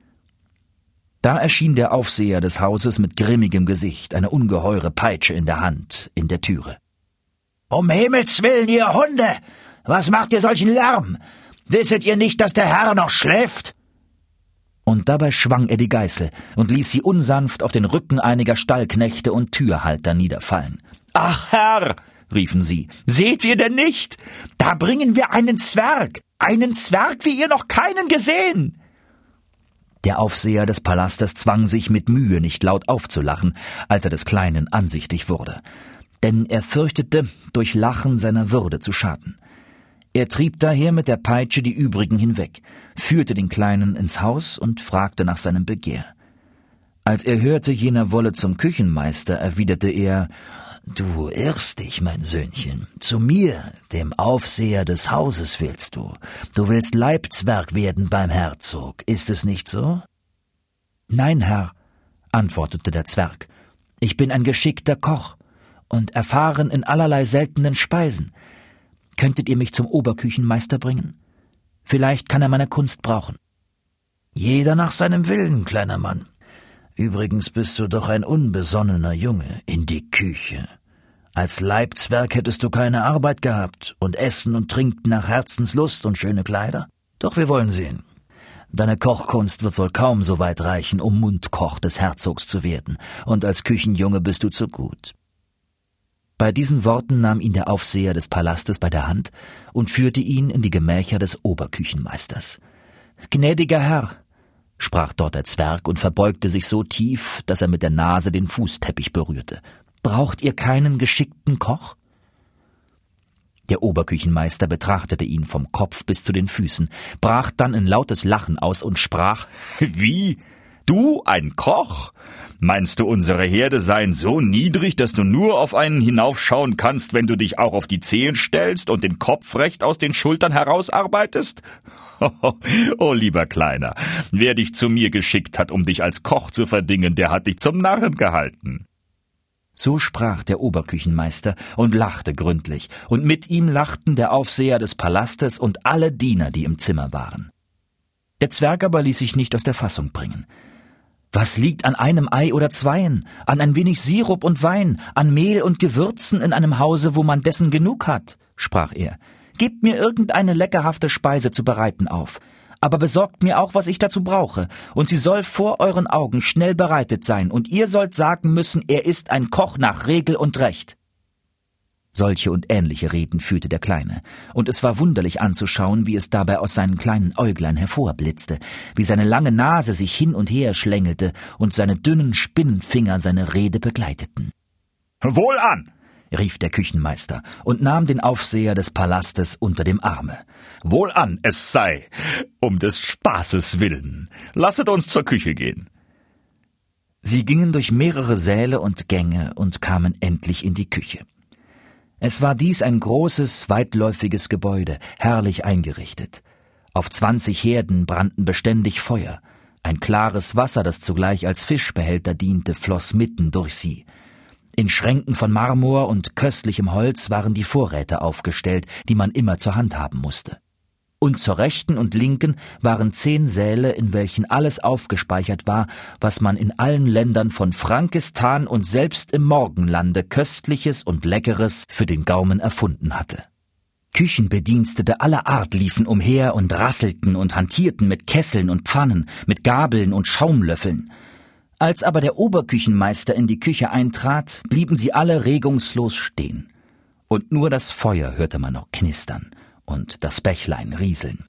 Da erschien der Aufseher des Hauses mit grimmigem Gesicht, eine ungeheure Peitsche in der Hand, in der Türe. »Um Himmels willen, ihr Hunde! Was macht ihr solchen Lärm? Wisset ihr nicht, dass der Herr noch schläft?« Und dabei schwang er die Geißel und ließ sie unsanft auf den Rücken einiger Stallknechte und Türhalter niederfallen. »Ach, Herr«, riefen sie, »seht ihr denn nicht? Da bringen wir einen Zwerg, wie ihr noch keinen gesehen!« Der Aufseher des Palastes zwang sich mit Mühe, nicht laut aufzulachen, als er des Kleinen ansichtig wurde, denn er fürchtete, durch Lachen seiner Würde zu schaden. Er trieb daher mit der Peitsche die übrigen hinweg, führte den Kleinen ins Haus und fragte nach seinem Begehr. Als er hörte, jener wolle zum Küchenmeister, erwiderte er, »Du irrst dich, mein Söhnchen. Zu mir, dem Aufseher des Hauses, willst du. Du willst Leibzwerg werden beim Herzog, ist es nicht so?« »Nein, Herr«, antwortete der Zwerg, »ich bin ein geschickter Koch und erfahren in allerlei seltenen Speisen. Könntet ihr mich zum Oberküchenmeister bringen? Vielleicht kann er meine Kunst brauchen.« »Jeder nach seinem Willen, kleiner Mann. Übrigens bist du doch ein unbesonnener Junge. In die Küche. Als Leibzwerg hättest du keine Arbeit gehabt und Essen und Trinken nach Herzenslust und schöne Kleider. Doch wir wollen sehen. Deine Kochkunst wird wohl kaum so weit reichen, um Mundkoch des Herzogs zu werden, und als Küchenjunge bist du zu gut.« Bei diesen Worten nahm ihn der Aufseher des Palastes bei der Hand und führte ihn in die Gemächer des Oberküchenmeisters. »Gnädiger Herr«, sprach dort der Zwerg und verbeugte sich so tief, dass er mit der Nase den Fußteppich berührte, »braucht ihr keinen geschickten Koch?« Der Oberküchenmeister betrachtete ihn vom Kopf bis zu den Füßen, brach dann in lautes Lachen aus und sprach, »Wie? Du, ein Koch? Meinst du, unsere Herde seien so niedrig, dass du nur auf einen hinaufschauen kannst, wenn du dich auch auf die Zehen stellst und den Kopf recht aus den Schultern herausarbeitest? Oh, lieber Kleiner, wer dich zu mir geschickt hat, um dich als Koch zu verdingen, der hat dich zum Narren gehalten. So sprach der Oberküchenmeister und lachte gründlich, und mit ihm lachten der Aufseher des Palastes und alle Diener, die im Zimmer waren. Der Zwerg aber ließ sich nicht aus der Fassung bringen. »Was liegt an einem Ei oder zweien, an ein wenig Sirup und Wein, an Mehl und Gewürzen in einem Hause, wo man dessen genug hat?« sprach er. »Gebt mir irgendeine leckerhafte Speise zu bereiten auf, aber besorgt mir auch, was ich dazu brauche, und sie soll vor euren Augen schnell bereitet sein, und ihr sollt sagen müssen, er ist ein Koch nach Regel und Recht.« Solche und ähnliche Reden führte der Kleine, und es war wunderlich anzuschauen, wie es dabei aus seinen kleinen Äuglein hervorblitzte, wie seine lange Nase sich hin und her schlängelte und seine dünnen Spinnenfinger seine Rede begleiteten. »Wohlan«, rief der Küchenmeister und nahm den Aufseher des Palastes unter dem Arme. »Wohlan, es sei, um des Spaßes willen. Lasset uns zur Küche gehen.« Sie gingen durch mehrere Säle und Gänge und kamen endlich in die Küche. Es war dies ein großes, weitläufiges Gebäude, herrlich eingerichtet. Auf 20 Herden brannten beständig Feuer. Ein klares Wasser, das zugleich als Fischbehälter diente, floss mitten durch sie. In Schränken von Marmor und köstlichem Holz waren die Vorräte aufgestellt, die man immer zur Hand haben musste. Und zur Rechten und Linken waren 10 Säle, in welchen alles aufgespeichert war, was man in allen Ländern von Frankistan und selbst im Morgenlande Köstliches und Leckeres für den Gaumen erfunden hatte. Küchenbedienstete aller Art liefen umher und rasselten und hantierten mit Kesseln und Pfannen, mit Gabeln und Schaumlöffeln. Als aber der Oberküchenmeister in die Küche eintrat, blieben sie alle regungslos stehen. Und nur das Feuer hörte man noch knistern und das Bächlein rieseln.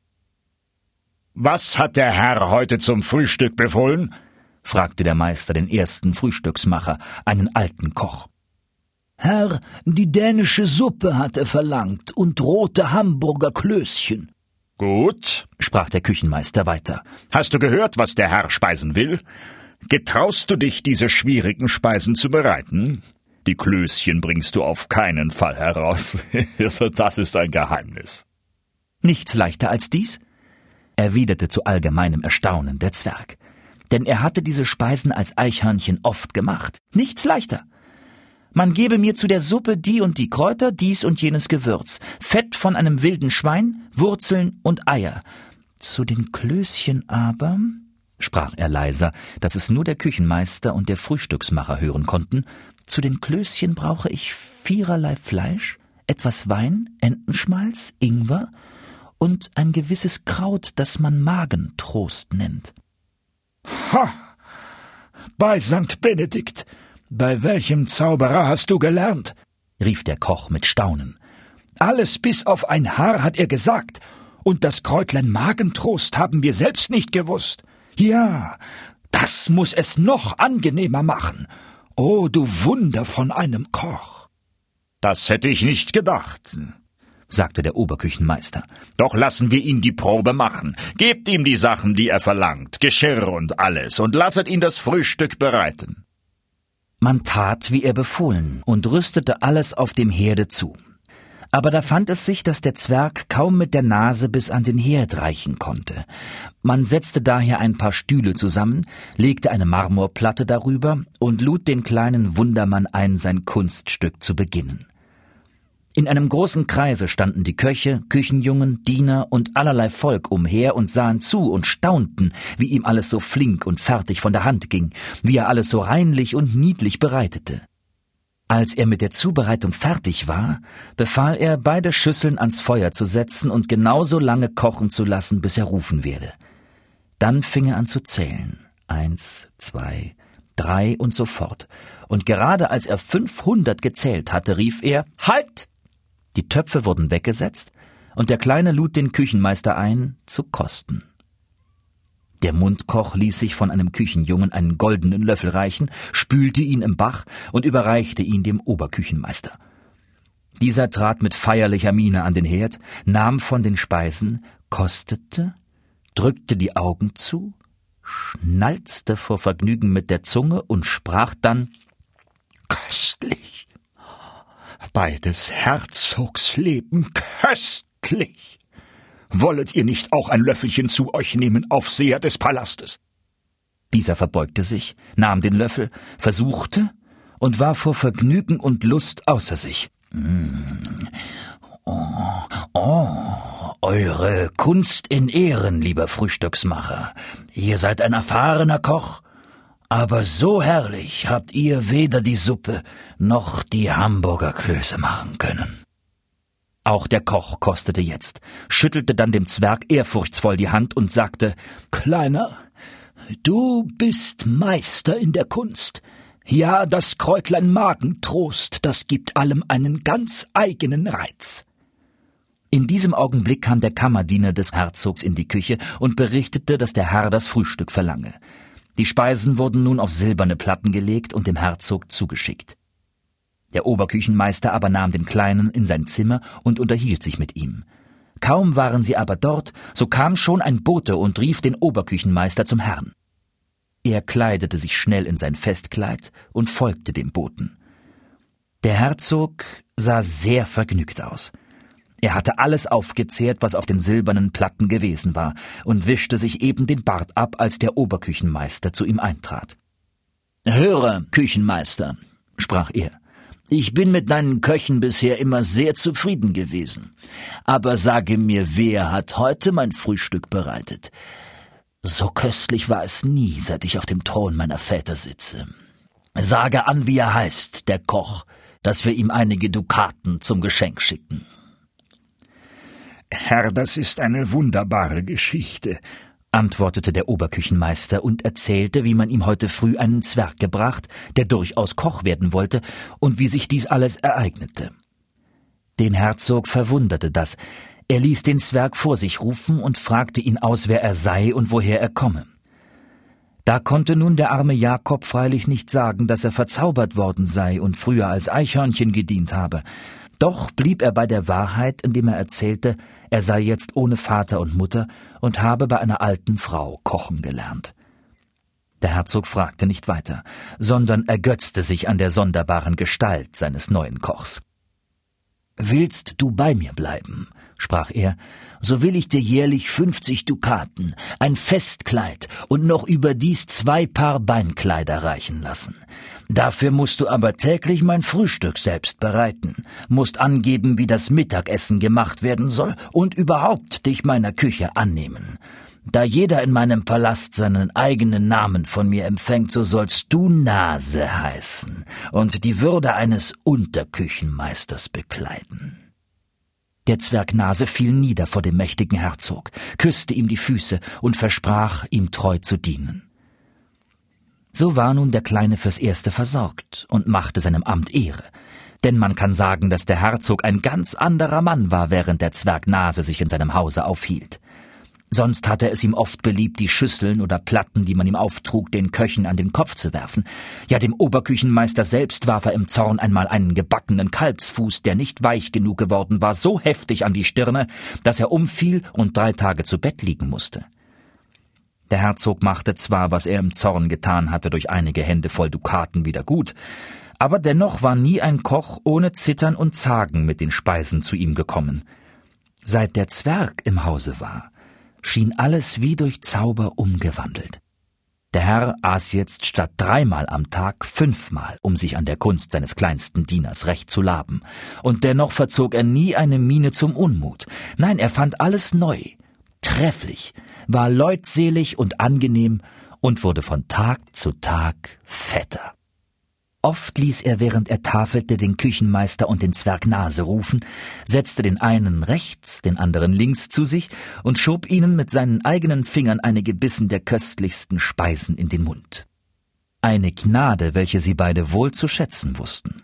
»Was hat der Herr heute zum Frühstück befohlen?« fragte der Meister den ersten Frühstücksmacher, einen alten Koch. »Herr, die dänische Suppe hat er verlangt und rote Hamburger Klößchen.« »Gut«, sprach der Küchenmeister weiter. »Hast du gehört, was der Herr speisen will? Getraust du dich, diese schwierigen Speisen zu bereiten? Die Klößchen bringst du auf keinen Fall heraus. Das ist ein Geheimnis.« »Nichts leichter als dies?« erwiderte zu allgemeinem Erstaunen der Zwerg. Denn er hatte diese Speisen als Eichhörnchen oft gemacht. Nichts leichter. Man gebe mir zu der Suppe die und die Kräuter, dies und jenes Gewürz, Fett von einem wilden Schwein, Wurzeln und Eier. Zu den Klößchen aber, sprach er leiser, dass es nur der Küchenmeister und der Frühstücksmacher hören konnten, zu den Klößchen brauche ich 4 Fleisch, etwas Wein, Entenschmalz, Ingwer und ein gewisses Kraut, das man Magentrost nennt. »Ha! Bei Sankt Benedikt! Bei welchem Zauberer hast du gelernt?« rief der Koch mit Staunen. »Alles bis auf ein Haar hat er gesagt, und das Kräutlein Magentrost haben wir selbst nicht gewusst. Ja, das muß es noch angenehmer machen. Oh, du Wunder von einem Koch!« »Das hätte ich nicht gedacht«, sagte der Oberküchenmeister. »Doch lassen wir ihn die Probe machen. Gebt ihm die Sachen, die er verlangt, Geschirr und alles, und lasset ihn das Frühstück bereiten.« Man tat, wie er befohlen, und rüstete alles auf dem Herde zu. Aber da fand es sich, dass der Zwerg kaum mit der Nase bis an den Herd reichen konnte. Man setzte daher ein paar Stühle zusammen, legte eine Marmorplatte darüber und lud den kleinen Wundermann ein, sein Kunststück zu beginnen. In einem großen Kreise standen die Köche, Küchenjungen, Diener und allerlei Volk umher und sahen zu und staunten, wie ihm alles so flink und fertig von der Hand ging, wie er alles so reinlich und niedlich bereitete. Als er mit der Zubereitung fertig war, befahl er, beide Schüsseln ans Feuer zu setzen und genauso lange kochen zu lassen, bis er rufen werde. Dann fing er an zu zählen. 1, 2, 3 und so fort. Und gerade als er 500 gezählt hatte, rief er, »Halt!« Die Töpfe wurden weggesetzt, und der Kleine lud den Küchenmeister ein, zu kosten. Der Mundkoch ließ sich von einem Küchenjungen einen goldenen Löffel reichen, spülte ihn im Bach und überreichte ihn dem Oberküchenmeister. Dieser trat mit feierlicher Miene an den Herd, nahm von den Speisen, kostete, drückte die Augen zu, schnalzte vor Vergnügen mit der Zunge und sprach dann: »Köstlich! Bei des Herzogs Leben köstlich! Wollet ihr nicht auch ein Löffelchen zu euch nehmen, Aufseher des Palastes?« Dieser verbeugte sich, nahm den Löffel, versuchte und war vor Vergnügen und Lust außer sich. Eure Kunst in Ehren, lieber Frühstücksmacher. Ihr seid ein erfahrener Koch, aber so herrlich habt ihr weder die Suppe noch die Hamburger Klöße machen können. Auch der Koch kostete jetzt, schüttelte dann dem Zwerg ehrfurchtsvoll die Hand und sagte: »Kleiner, du bist Meister in der Kunst. Ja, das Kräutlein Magentrost, das gibt allem einen ganz eigenen Reiz.« In diesem Augenblick kam der Kammerdiener des Herzogs in die Küche und berichtete, dass der Herr das Frühstück verlange. Die Speisen wurden nun auf silberne Platten gelegt und dem Herzog zugeschickt. Der Oberküchenmeister aber nahm den Kleinen in sein Zimmer und unterhielt sich mit ihm. Kaum waren sie aber dort, so kam schon ein Bote und rief den Oberküchenmeister zum Herrn. Er kleidete sich schnell in sein Festkleid und folgte dem Boten. Der Herzog sah sehr vergnügt aus. Er hatte alles aufgezehrt, was auf den silbernen Platten gewesen war, und wischte sich eben den Bart ab, als der Oberküchenmeister zu ihm eintrat. »Höre, Küchenmeister«, sprach er, »ich bin mit deinen Köchen bisher immer sehr zufrieden gewesen. Aber sage mir, wer hat heute mein Frühstück bereitet? So köstlich war es nie, seit ich auf dem Thron meiner Väter sitze. Sage an, wie er heißt, der Koch, dass wir ihm einige Dukaten zum Geschenk schicken.« »Herr, das ist eine wunderbare Geschichte«, antwortete der Oberküchenmeister und erzählte, wie man ihm heute früh einen Zwerg gebracht, der durchaus Koch werden wollte, und wie sich dies alles ereignete. Den Herzog verwunderte das. Er ließ den Zwerg vor sich rufen und fragte ihn aus, wer er sei und woher er komme. Da konnte nun der arme Jakob freilich nicht sagen, dass er verzaubert worden sei und früher als Eichhörnchen gedient habe. Doch blieb er bei der Wahrheit, indem er erzählte, er sei jetzt ohne Vater und Mutter und habe bei einer alten Frau kochen gelernt. Der Herzog fragte nicht weiter, sondern ergötzte sich an der sonderbaren Gestalt seines neuen Kochs. »Willst du bei mir bleiben?« sprach er, »so will ich dir jährlich 50 Dukaten, ein Festkleid und noch überdies 2 Paar Beinkleider reichen lassen. Dafür musst du aber täglich mein Frühstück selbst bereiten, musst angeben, wie das Mittagessen gemacht werden soll und überhaupt dich meiner Küche annehmen. Da jeder in meinem Palast seinen eigenen Namen von mir empfängt, so sollst du Nase heißen und die Würde eines Unterküchenmeisters bekleiden.« Der Zwerg Nase fiel nieder vor dem mächtigen Herzog, küsste ihm die Füße und versprach, ihm treu zu dienen. So war nun der Kleine fürs Erste versorgt und machte seinem Amt Ehre. Denn man kann sagen, dass der Herzog ein ganz anderer Mann war, während der Zwerg Nase sich in seinem Hause aufhielt. Sonst hatte es ihm oft beliebt, die Schüsseln oder Platten, die man ihm auftrug, den Köchen an den Kopf zu werfen. Ja, dem Oberküchenmeister selbst warf er im Zorn einmal einen gebackenen Kalbsfuß, der nicht weich genug geworden war, so heftig an die Stirne, dass er umfiel und 3 Tage zu Bett liegen musste. Der Herzog machte zwar, was er im Zorn getan hatte, durch einige Hände voll Dukaten wieder gut, aber dennoch war nie ein Koch ohne Zittern und Zagen mit den Speisen zu ihm gekommen. Seit der Zwerg im Hause war, schien alles wie durch Zauber umgewandelt. Der Herr aß jetzt statt 3-mal am Tag 5-mal, um sich an der Kunst seines kleinsten Dieners recht zu laben, und dennoch verzog er nie eine Miene zum Unmut. Nein, er fand alles neu, trefflich, war leutselig und angenehm und wurde von Tag zu Tag fetter. Oft ließ er, während er tafelte, den Küchenmeister und den Zwerg Nase rufen, setzte den einen rechts, den anderen links zu sich und schob ihnen mit seinen eigenen Fingern einige Bissen der köstlichsten Speisen in den Mund. Eine Gnade, welche sie beide wohl zu schätzen wussten.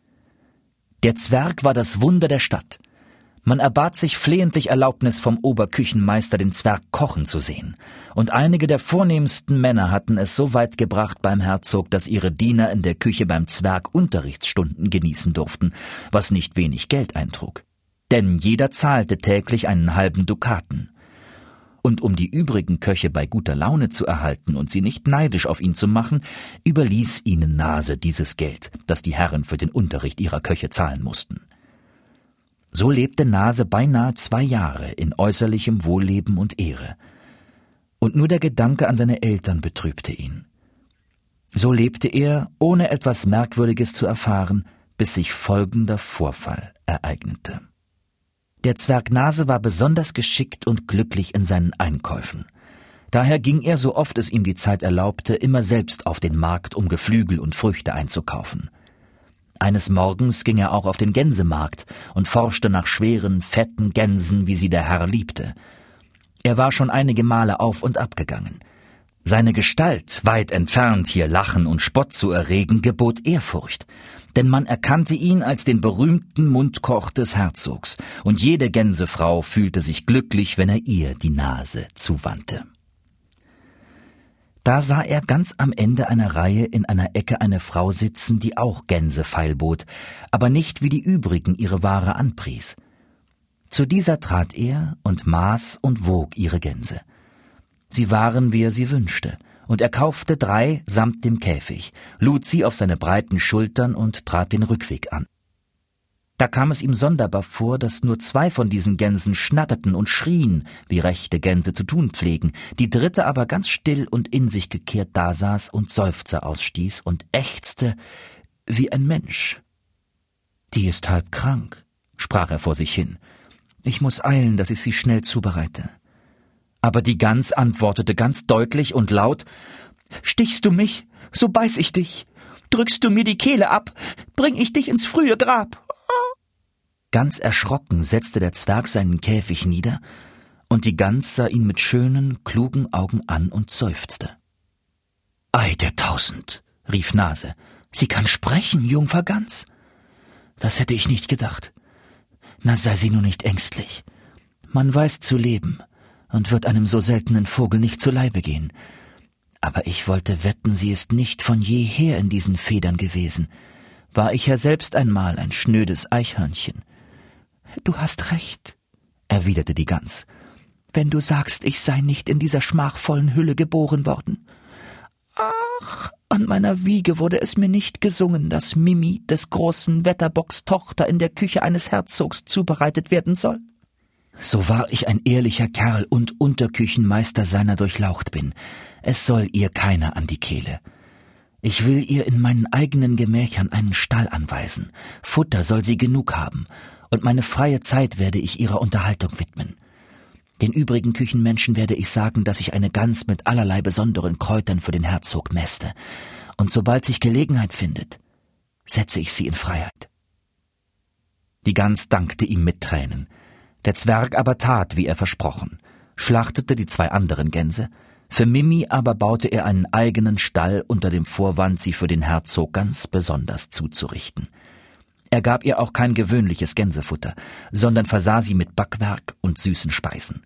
Der Zwerg war das Wunder der Stadt. Man erbat sich flehentlich Erlaubnis vom Oberküchenmeister, den Zwerg kochen zu sehen, und einige der vornehmsten Männer hatten es so weit gebracht beim Herzog, dass ihre Diener in der Küche beim Zwerg Unterrichtsstunden genießen durften, was nicht wenig Geld eintrug. Denn jeder zahlte täglich einen halben Dukaten. Und um die übrigen Köche bei guter Laune zu erhalten und sie nicht neidisch auf ihn zu machen, überließ ihnen Nase dieses Geld, das die Herren für den Unterricht ihrer Köche zahlen mussten. So lebte Nase beinahe 2 Jahre in äußerlichem Wohlleben und Ehre. Und nur der Gedanke an seine Eltern betrübte ihn. So lebte er, ohne etwas Merkwürdiges zu erfahren, bis sich folgender Vorfall ereignete. Der Zwerg Nase war besonders geschickt und glücklich in seinen Einkäufen. Daher ging er, so oft es ihm die Zeit erlaubte, immer selbst auf den Markt, um Geflügel und Früchte einzukaufen. Eines Morgens ging er auch auf den Gänsemarkt und forschte nach schweren, fetten Gänsen, wie sie der Herr liebte. Er war schon einige Male auf und ab gegangen. Seine Gestalt, weit entfernt hier Lachen und Spott zu erregen, gebot Ehrfurcht, denn man erkannte ihn als den berühmten Mundkoch des Herzogs, und jede Gänsefrau fühlte sich glücklich, wenn er ihr die Nase zuwandte. Da sah er ganz am Ende einer Reihe in einer Ecke eine Frau sitzen, die auch Gänse feilbot, aber nicht wie die übrigen ihre Ware anpries. Zu dieser trat er und maß und wog ihre Gänse. Sie waren, wie er sie wünschte, und er kaufte 3 samt dem Käfig, lud sie auf seine breiten Schultern und trat den Rückweg an. Da kam es ihm sonderbar vor, dass nur 2 von diesen Gänsen schnatterten und schrien, wie rechte Gänse zu tun pflegen, die 3. aber ganz still und in sich gekehrt dasaß und Seufzer ausstieß und ächzte wie ein Mensch. »Die ist halb krank«, sprach er vor sich hin. »Ich muß eilen, dass ich sie schnell zubereite.« Aber die Gans antwortete ganz deutlich und laut: »Stichst du mich, so beiß ich dich. Drückst du mir die Kehle ab, bring ich dich ins frühe Grab.« Ganz erschrocken setzte der Zwerg seinen Käfig nieder, und die Gans sah ihn mit schönen, klugen Augen an und seufzte. »Ei der Tausend«, rief Nase, »sie kann sprechen, Jungfer Gans. Das hätte ich nicht gedacht. Na, sei sie nur nicht ängstlich. Man weiß zu leben und wird einem so seltenen Vogel nicht zu Leibe gehen. Aber ich wollte wetten, sie ist nicht von jeher in diesen Federn gewesen. War ich ja selbst einmal ein schnödes Eichhörnchen.« »Du hast recht«, erwiderte die Gans, »wenn du sagst, ich sei nicht in dieser schmachvollen Hülle geboren worden. Ach, an meiner Wiege wurde es mir nicht gesungen, dass Mimi, des großen Wetterbocks Tochter, in der Küche eines Herzogs zubereitet werden soll. So wahr ich ein ehrlicher Kerl und Unterküchenmeister seiner durchlaucht bin, es soll ihr keiner an die Kehle. Ich will ihr in meinen eigenen Gemächern einen Stall anweisen, Futter soll sie genug haben, und meine freie Zeit werde ich ihrer Unterhaltung widmen. Den übrigen Küchenmenschen werde ich sagen, dass ich eine Gans mit allerlei besonderen Kräutern für den Herzog mäste, und sobald sich Gelegenheit findet, setze ich sie in Freiheit.« Die Gans dankte ihm mit Tränen. Der Zwerg aber tat, wie er versprochen, schlachtete die 2 anderen Gänse, für Mimi aber baute er einen eigenen Stall unter dem Vorwand, sie für den Herzog ganz besonders zuzurichten. Er gab ihr auch kein gewöhnliches Gänsefutter, sondern versah sie mit Backwerk und süßen Speisen.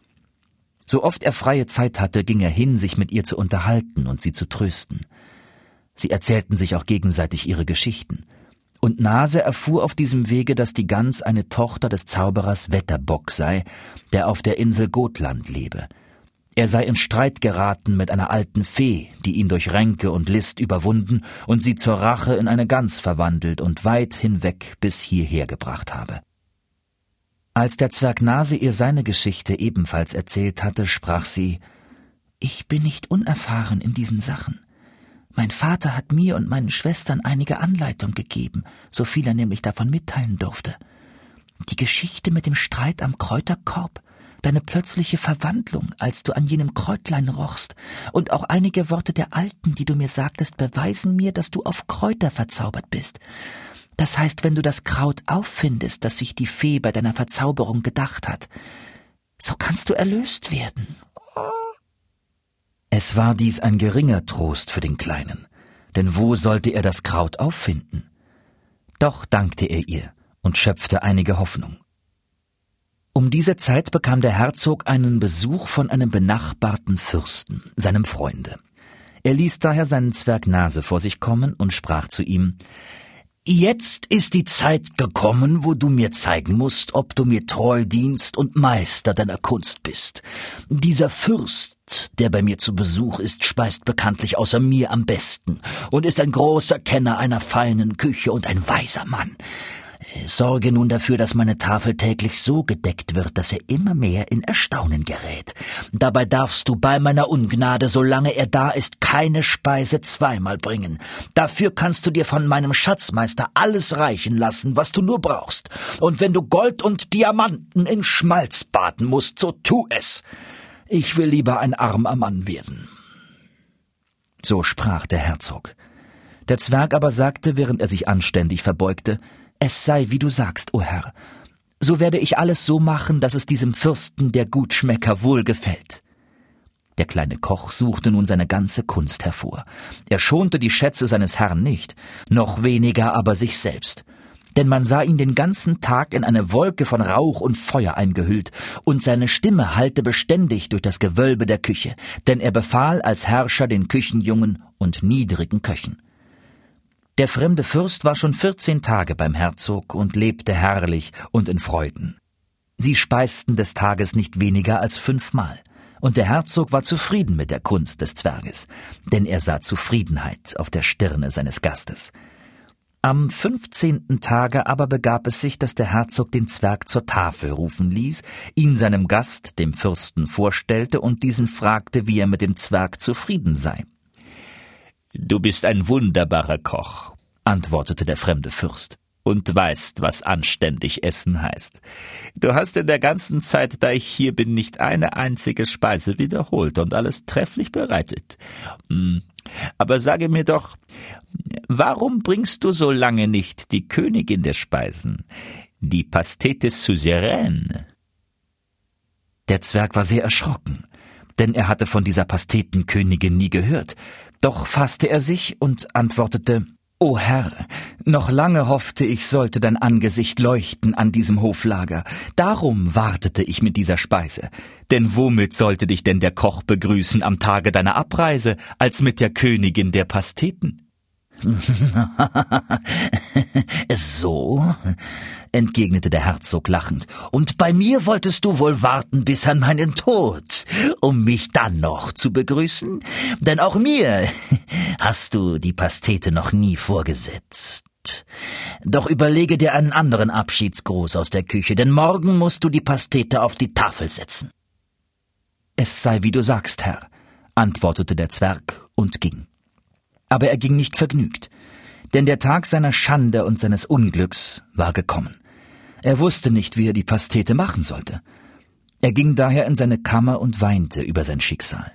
So oft er freie Zeit hatte, ging er hin, sich mit ihr zu unterhalten und sie zu trösten. Sie erzählten sich auch gegenseitig ihre Geschichten. Und Nase erfuhr auf diesem Wege, dass die Gans eine Tochter des Zauberers Wetterbock sei, der auf der Insel Gotland lebe. Er sei in Streit geraten mit einer alten Fee, die ihn durch Ränke und List überwunden und sie zur Rache in eine Gans verwandelt und weit hinweg bis hierher gebracht habe. Als der Zwerg Nase ihr seine Geschichte ebenfalls erzählt hatte, sprach sie: »Ich bin nicht unerfahren in diesen Sachen. Mein Vater hat mir und meinen Schwestern einige Anleitung gegeben, so viel er nämlich davon mitteilen durfte. Die Geschichte mit dem Streit am Kräuterkorb, deine plötzliche Verwandlung, als du an jenem Kräutlein rochst, und auch einige Worte der Alten, die du mir sagtest, beweisen mir, dass du auf Kräuter verzaubert bist. Das heißt, wenn du das Kraut auffindest, das sich die Fee bei deiner Verzauberung gedacht hat, so kannst du erlöst werden.« Es war dies ein geringer Trost für den Kleinen, denn wo sollte er das Kraut auffinden? Doch dankte er ihr und schöpfte einige Hoffnung. Um diese Zeit bekam der Herzog einen Besuch von einem benachbarten Fürsten, seinem Freunde. Er ließ daher seinen Zwerg Nase vor sich kommen und sprach zu ihm: Jetzt ist die Zeit gekommen, wo du mir zeigen musst, ob du mir treu dienst und Meister deiner Kunst bist. Dieser Fürst, der bei mir zu Besuch ist, speist bekanntlich außer mir am besten und ist ein großer Kenner einer feinen Küche und ein weiser Mann. Sorge nun dafür, dass meine Tafel täglich so gedeckt wird, dass er immer mehr in Erstaunen gerät. Dabei darfst du bei meiner Ungnade, solange er da ist, keine Speise zweimal bringen. Dafür kannst du dir von meinem Schatzmeister alles reichen lassen, was du nur brauchst. Und wenn du Gold und Diamanten in Schmalz baden musst, so tu es. Ich will lieber ein armer Mann werden. So sprach der Herzog. Der Zwerg aber sagte, während er sich anständig verbeugte: Es sei, wie du sagst, o Herr. So werde ich alles so machen, dass es diesem Fürsten der Gutschmecker wohlgefällt. Der kleine Koch suchte nun seine ganze Kunst hervor. Er schonte die Schätze seines Herrn nicht, noch weniger aber sich selbst. Denn man sah ihn den ganzen Tag in eine Wolke von Rauch und Feuer eingehüllt, und seine Stimme hallte beständig durch das Gewölbe der Küche, denn er befahl als Herrscher den Küchenjungen und niedrigen Köchen. Der fremde Fürst war schon 14 Tage beim Herzog und lebte herrlich und in Freuden. Sie speisten des Tages nicht weniger als 5-mal, und der Herzog war zufrieden mit der Kunst des Zwerges, denn er sah Zufriedenheit auf der Stirne seines Gastes. Am 15. Tage aber begab es sich, dass der Herzog den Zwerg zur Tafel rufen ließ, ihn seinem Gast, dem Fürsten, vorstellte und diesen fragte, wie er mit dem Zwerg zufrieden sei. »Du bist ein wunderbarer Koch«, antwortete der fremde Fürst, »und weißt, was anständig essen heißt. Du hast in der ganzen Zeit, da ich hier bin, nicht eine einzige Speise wiederholt und alles trefflich bereitet. Aber sage mir doch, warum bringst du so lange nicht die Königin der Speisen, die Pastete Suzeraine?« Der Zwerg war sehr erschrocken, denn er hatte von dieser Pastetenkönigin nie gehört. Doch fasste er sich und antwortete: »O Herr, noch lange hoffte ich, sollte dein Angesicht leuchten an diesem Hoflager. Darum wartete ich mit dieser Speise. Denn womit sollte dich denn der Koch begrüßen am Tage deiner Abreise, als mit der Königin der Pasteten?« »So«, entgegnete der Herzog lachend, »und bei mir wolltest du wohl warten bis an meinen Tod, um mich dann noch zu begrüßen? Denn auch mir hast du die Pastete noch nie vorgesetzt. Doch überlege dir einen anderen Abschiedsgruß aus der Küche, denn morgen musst du die Pastete auf die Tafel setzen.« »Es sei, wie du sagst, Herr«, antwortete der Zwerg und ging. Aber er ging nicht vergnügt, denn der Tag seiner Schande und seines Unglücks war gekommen. Er wusste nicht, wie er die Pastete machen sollte. Er ging daher in seine Kammer und weinte über sein Schicksal.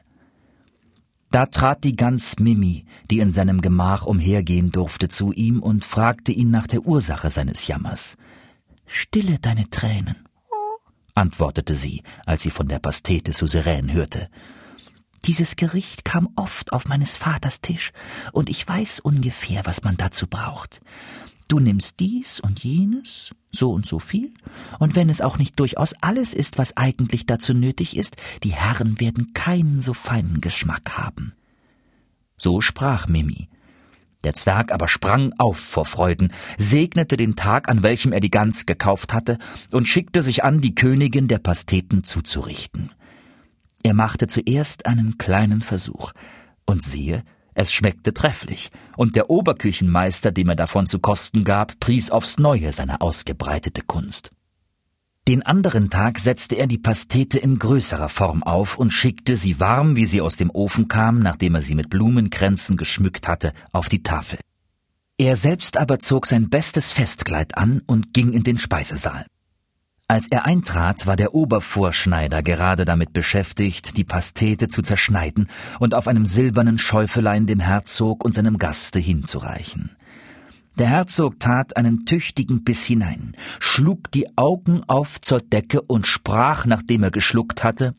Da trat die Gans Mimi, die in seinem Gemach umhergehen durfte, zu ihm und fragte ihn nach der Ursache seines Jammers. »Stille deine Tränen«, antwortete sie, als sie von der Pastete Suzeraine hörte. »Dieses Gericht kam oft auf meines Vaters Tisch, und ich weiß ungefähr, was man dazu braucht. Du nimmst dies und jenes, so und so viel, und wenn es auch nicht durchaus alles ist, was eigentlich dazu nötig ist, die Herren werden keinen so feinen Geschmack haben.« So sprach Mimi. Der Zwerg aber sprang auf vor Freuden, segnete den Tag, an welchem er die Gans gekauft hatte, und schickte sich an, die Königin der Pasteten zuzurichten. Er machte zuerst einen kleinen Versuch, und siehe, es schmeckte trefflich, und der Oberküchenmeister, dem er davon zu kosten gab, pries aufs Neue seine ausgebreitete Kunst. Den anderen Tag setzte er die Pastete in größerer Form auf und schickte sie warm, wie sie aus dem Ofen kam, nachdem er sie mit Blumenkränzen geschmückt hatte, auf die Tafel. Er selbst aber zog sein bestes Festkleid an und ging in den Speisesaal. Als er eintrat, war der Obervorschneider gerade damit beschäftigt, die Pastete zu zerschneiden und auf einem silbernen Schäufelein dem Herzog und seinem Gaste hinzureichen. Der Herzog tat einen tüchtigen Biss hinein, schlug die Augen auf zur Decke und sprach, nachdem er geschluckt hatte: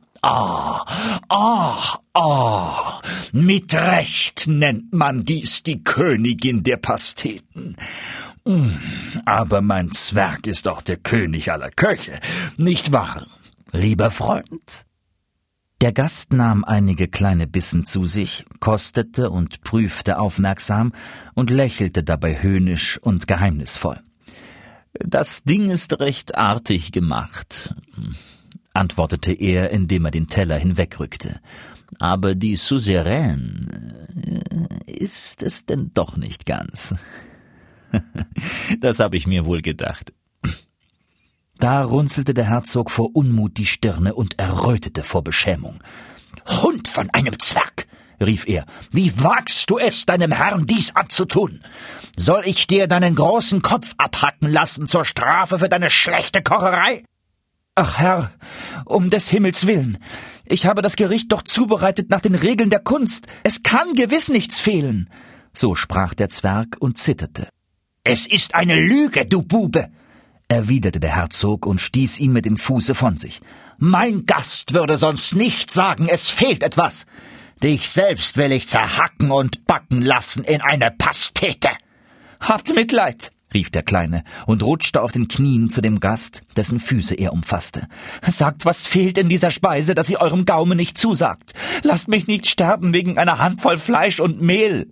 Mit Recht nennt man dies die Königin der Pasteten. Aber mein Zwerg ist auch der König aller Köche, nicht wahr, lieber Freund?« Der Gast nahm einige kleine Bissen zu sich, kostete und prüfte aufmerksam und lächelte dabei höhnisch und geheimnisvoll. »Das Ding ist recht artig gemacht«, antwortete er, indem er den Teller hinwegrückte. »Aber die Suzeraine ist es denn doch nicht ganz.« »Das habe ich mir wohl gedacht.« Da runzelte der Herzog vor Unmut die Stirne und errötete vor Beschämung. »Hund von einem Zwerg«, rief er, »wie wagst du es, deinem Herrn dies anzutun? Soll ich dir deinen großen Kopf abhacken lassen zur Strafe für deine schlechte Kocherei?« »Ach Herr, um des Himmels willen, ich habe das Gericht doch zubereitet nach den Regeln der Kunst. Es kann gewiss nichts fehlen.« So sprach der Zwerg und zitterte. »Es ist eine Lüge, du Bube«, erwiderte der Herzog und stieß ihn mit dem Fuße von sich. »Mein Gast würde sonst nicht sagen, es fehlt etwas. Dich selbst will ich zerhacken und backen lassen in eine Pastete.« »Habt Mitleid«, rief der Kleine und rutschte auf den Knien zu dem Gast, dessen Füße er umfasste. »Sagt, was fehlt in dieser Speise, dass sie eurem Gaumen nicht zusagt. Lasst mich nicht sterben wegen einer Handvoll Fleisch und Mehl.«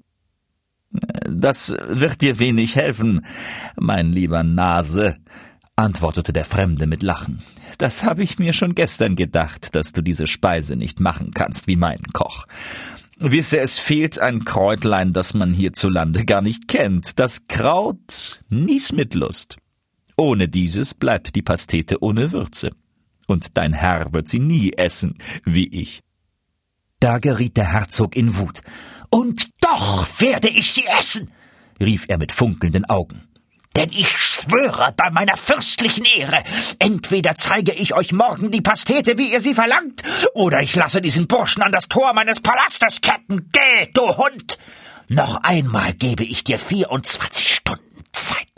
»Das wird dir wenig helfen, mein lieber Nase«, antwortete der Fremde mit Lachen. »Das habe ich mir schon gestern gedacht, dass du diese Speise nicht machen kannst wie mein Koch. Wisse, es fehlt ein Kräutlein, das man hierzulande gar nicht kennt. Das Kraut Niesmitlust. Ohne dieses bleibt die Pastete ohne Würze. Und dein Herr wird sie nie essen, wie ich.« Da geriet der Herzog in Wut. »Und doch werde ich sie essen«, rief er mit funkelnden Augen. »Denn ich schwöre bei meiner fürstlichen Ehre, entweder zeige ich euch morgen die Pastete, wie ihr sie verlangt, oder ich lasse diesen Burschen an das Tor meines Palastes ketten. Geh, du Hund! Noch einmal gebe ich dir 24 Stunden Zeit.«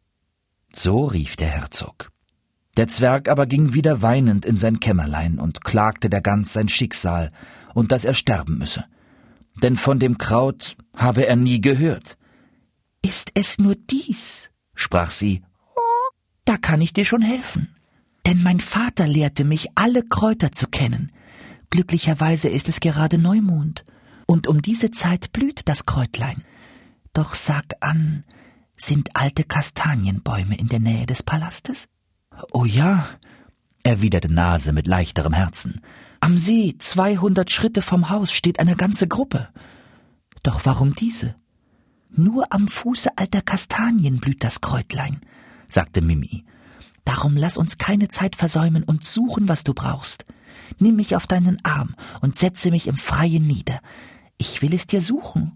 So rief der Herzog. Der Zwerg aber ging wieder weinend in sein Kämmerlein und klagte der Gans sein Schicksal und dass er sterben müsse. Denn von dem Kraut habe er nie gehört. »Ist es nur dies?« sprach sie. »Da kann ich dir schon helfen. Denn mein Vater lehrte mich, alle Kräuter zu kennen. Glücklicherweise ist es gerade Neumond, und um diese Zeit blüht das Kräutlein. Doch sag an, sind alte Kastanienbäume in der Nähe des Palastes?« »Oh ja«, erwiderte Nase mit leichterem Herzen. »Am See, 200 Schritte vom Haus, steht eine ganze Gruppe. Doch warum diese? Nur am Fuße alter Kastanien blüht das Kräutlein«, sagte Mimi. »Darum lass uns keine Zeit versäumen und suchen, was du brauchst. Nimm mich auf deinen Arm und setze mich im Freien nieder. Ich will es dir suchen.«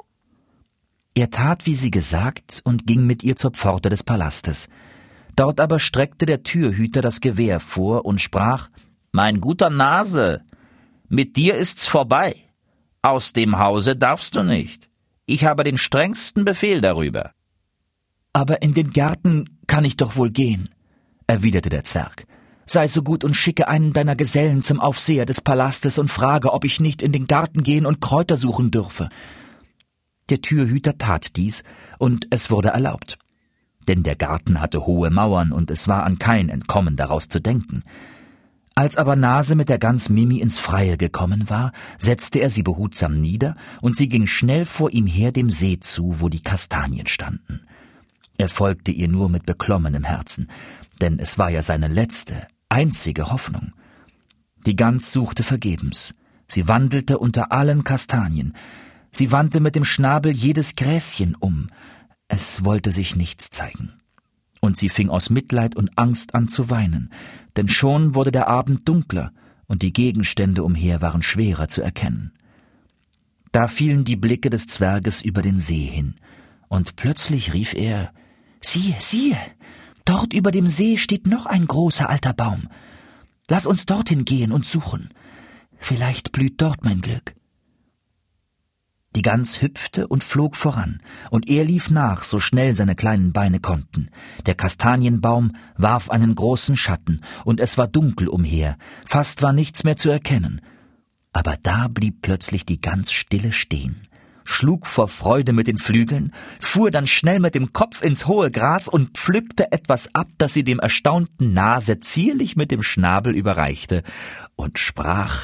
Er tat, wie sie gesagt, und ging mit ihr zur Pforte des Palastes. Dort aber streckte der Türhüter das Gewehr vor und sprach: »Mein guter Nase, mit dir ist's vorbei. Aus dem Hause darfst du nicht. Ich habe den strengsten Befehl darüber.« »Aber in den Garten kann ich doch wohl gehen«, erwiderte der Zwerg. »Sei so gut und schicke einen deiner Gesellen zum Aufseher des Palastes und frage, ob ich nicht in den Garten gehen und Kräuter suchen dürfe.« Der Türhüter tat dies, und es wurde erlaubt. Denn der Garten hatte hohe Mauern, und es war an kein Entkommen daraus zu denken. Als aber Nase mit der Gans Mimi ins Freie gekommen war, setzte er sie behutsam nieder, und sie ging schnell vor ihm her dem See zu, wo die Kastanien standen. Er folgte ihr nur mit beklommenem Herzen, denn es war ja seine letzte, einzige Hoffnung. Die Gans suchte vergebens. Sie wandelte unter allen Kastanien. Sie wandte mit dem Schnabel jedes Gräschen um. Es wollte sich nichts zeigen. Und sie fing aus Mitleid und Angst an zu weinen, denn schon wurde der Abend dunkler und die Gegenstände umher waren schwerer zu erkennen. Da fielen die Blicke des Zwerges über den See hin, und plötzlich rief er: »Siehe, siehe, dort über dem See steht noch ein großer alter Baum. Lass uns dorthin gehen und suchen. Vielleicht blüht dort mein Glück.« Die Gans hüpfte und flog voran, und er lief nach, so schnell seine kleinen Beine konnten. Der Kastanienbaum warf einen großen Schatten, und es war dunkel umher, fast war nichts mehr zu erkennen. Aber da blieb plötzlich die Gans stille stehen, schlug vor Freude mit den Flügeln, fuhr dann schnell mit dem Kopf ins hohe Gras und pflückte etwas ab, das sie dem erstaunten Nase zierlich mit dem Schnabel überreichte, und sprach: »Da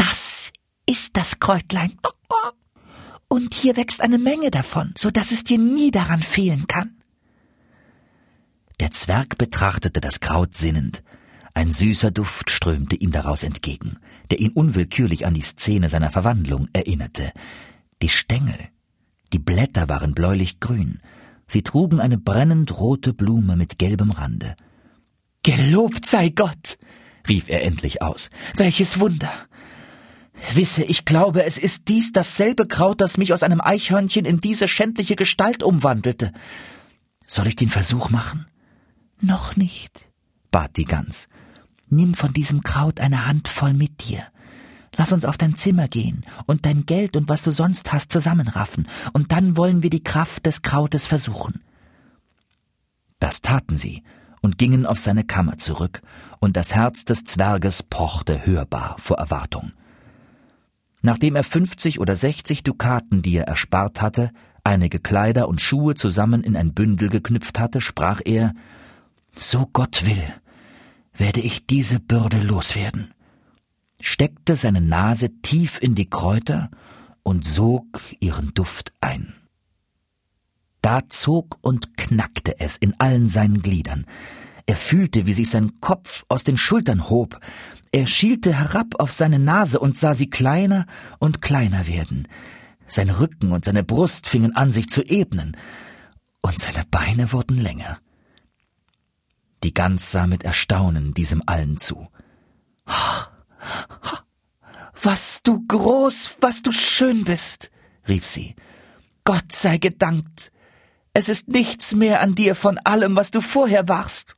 Das ist das Kräutlein. Und hier wächst eine Menge davon, so dass es dir nie daran fehlen kann. Der Zwerg betrachtete das Kraut sinnend. Ein süßer Duft strömte ihm daraus entgegen, der ihn unwillkürlich an die Szene seiner Verwandlung erinnerte. Die Stängel, die Blätter waren bläulich-grün. Sie trugen eine brennend rote Blume mit gelbem Rande. »Gelobt sei Gott«, rief er endlich aus. »Welches Wunder! Wisse, ich glaube, es ist dies dasselbe Kraut, das mich aus einem Eichhörnchen in diese schändliche Gestalt umwandelte. Soll ich den Versuch machen?« »Noch nicht«, bat die Gans. »Nimm von diesem Kraut eine Handvoll mit dir. Lass uns auf dein Zimmer gehen und dein Geld und was du sonst hast zusammenraffen, und dann wollen wir die Kraft des Krautes versuchen.« Das taten sie und gingen auf seine Kammer zurück, und das Herz des Zwerges pochte hörbar vor Erwartung. Nachdem er 50 oder 60 Dukaten, die er erspart hatte, einige Kleider und Schuhe zusammen in ein Bündel geknüpft hatte, sprach er: »So Gott will, werde ich diese Bürde loswerden«, steckte seine Nase tief in die Kräuter und sog ihren Duft ein. Da zog und knackte es in allen seinen Gliedern. Er fühlte, wie sich sein Kopf aus den Schultern hob. Er schielte herab auf seine Nase und sah sie kleiner und kleiner werden. Sein Rücken und seine Brust fingen an, sich zu ebnen, und seine Beine wurden länger. Die Gans sah mit Erstaunen diesem allen zu. »Was du groß, was du schön bist«, rief sie. »Gott sei gedankt. Es ist nichts mehr an dir von allem, was du vorher warst.«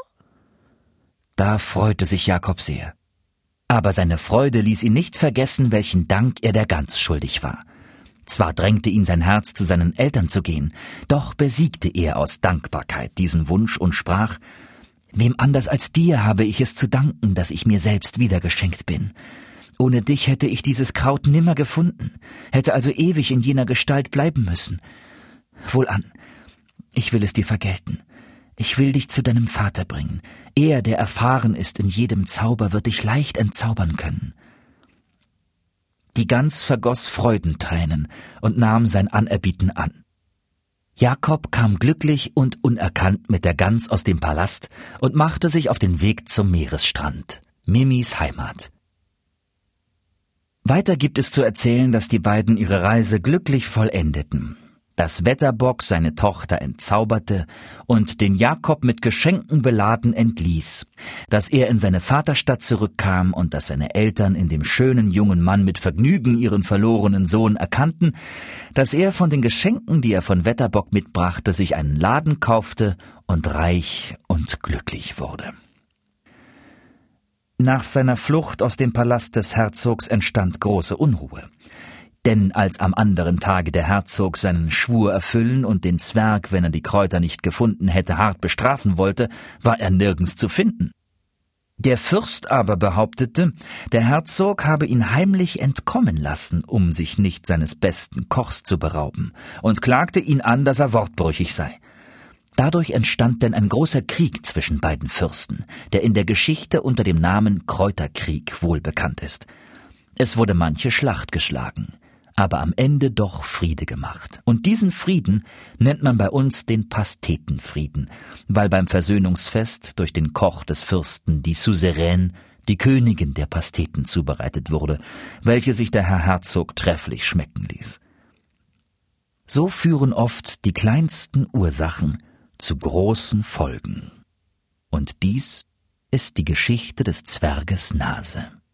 Da freute sich Jakob sehr. Aber seine Freude ließ ihn nicht vergessen, welchen Dank er der Gans schuldig war. Zwar drängte ihn sein Herz, zu seinen Eltern zu gehen, doch besiegte er aus Dankbarkeit diesen Wunsch und sprach: »Wem anders als dir habe ich es zu danken, dass ich mir selbst wiedergeschenkt bin. Ohne dich hätte ich dieses Kraut nimmer gefunden, hätte also ewig in jener Gestalt bleiben müssen. Wohlan, ich will es dir vergelten. Ich will dich zu deinem Vater bringen. Er, der erfahren ist in jedem Zauber, wird dich leicht entzaubern können.« Die Gans vergoss Freudentränen und nahm sein Anerbieten an. Jakob kam glücklich und unerkannt mit der Gans aus dem Palast und machte sich auf den Weg zum Meeresstrand, Mimis Heimat. Weiter gibt es zu erzählen, dass die beiden ihre Reise glücklich vollendeten, dass Wetterbock seine Tochter entzauberte und den Jakob mit Geschenken beladen entließ, dass er in seine Vaterstadt zurückkam und dass seine Eltern in dem schönen jungen Mann mit Vergnügen ihren verlorenen Sohn erkannten, dass er von den Geschenken, die er von Wetterbock mitbrachte, sich einen Laden kaufte und reich und glücklich wurde. Nach seiner Flucht aus dem Palast des Herzogs entstand große Unruhe. Denn als am anderen Tage der Herzog seinen Schwur erfüllen und den Zwerg, wenn er die Kräuter nicht gefunden hätte, hart bestrafen wollte, war er nirgends zu finden. Der Fürst aber behauptete, der Herzog habe ihn heimlich entkommen lassen, um sich nicht seines besten Kochs zu berauben, und klagte ihn an, dass er wortbrüchig sei. Dadurch entstand denn ein großer Krieg zwischen beiden Fürsten, der in der Geschichte unter dem Namen Kräuterkrieg wohlbekannt ist. Es wurde manche Schlacht geschlagen, aber am Ende doch Friede gemacht. Und diesen Frieden nennt man bei uns den Pastetenfrieden, weil beim Versöhnungsfest durch den Koch des Fürsten die Suzeraine, die Königin der Pasteten, zubereitet wurde, welche sich der Herr Herzog trefflich schmecken ließ. So führen oft die kleinsten Ursachen zu großen Folgen. Und dies ist die Geschichte des Zwerges Nase.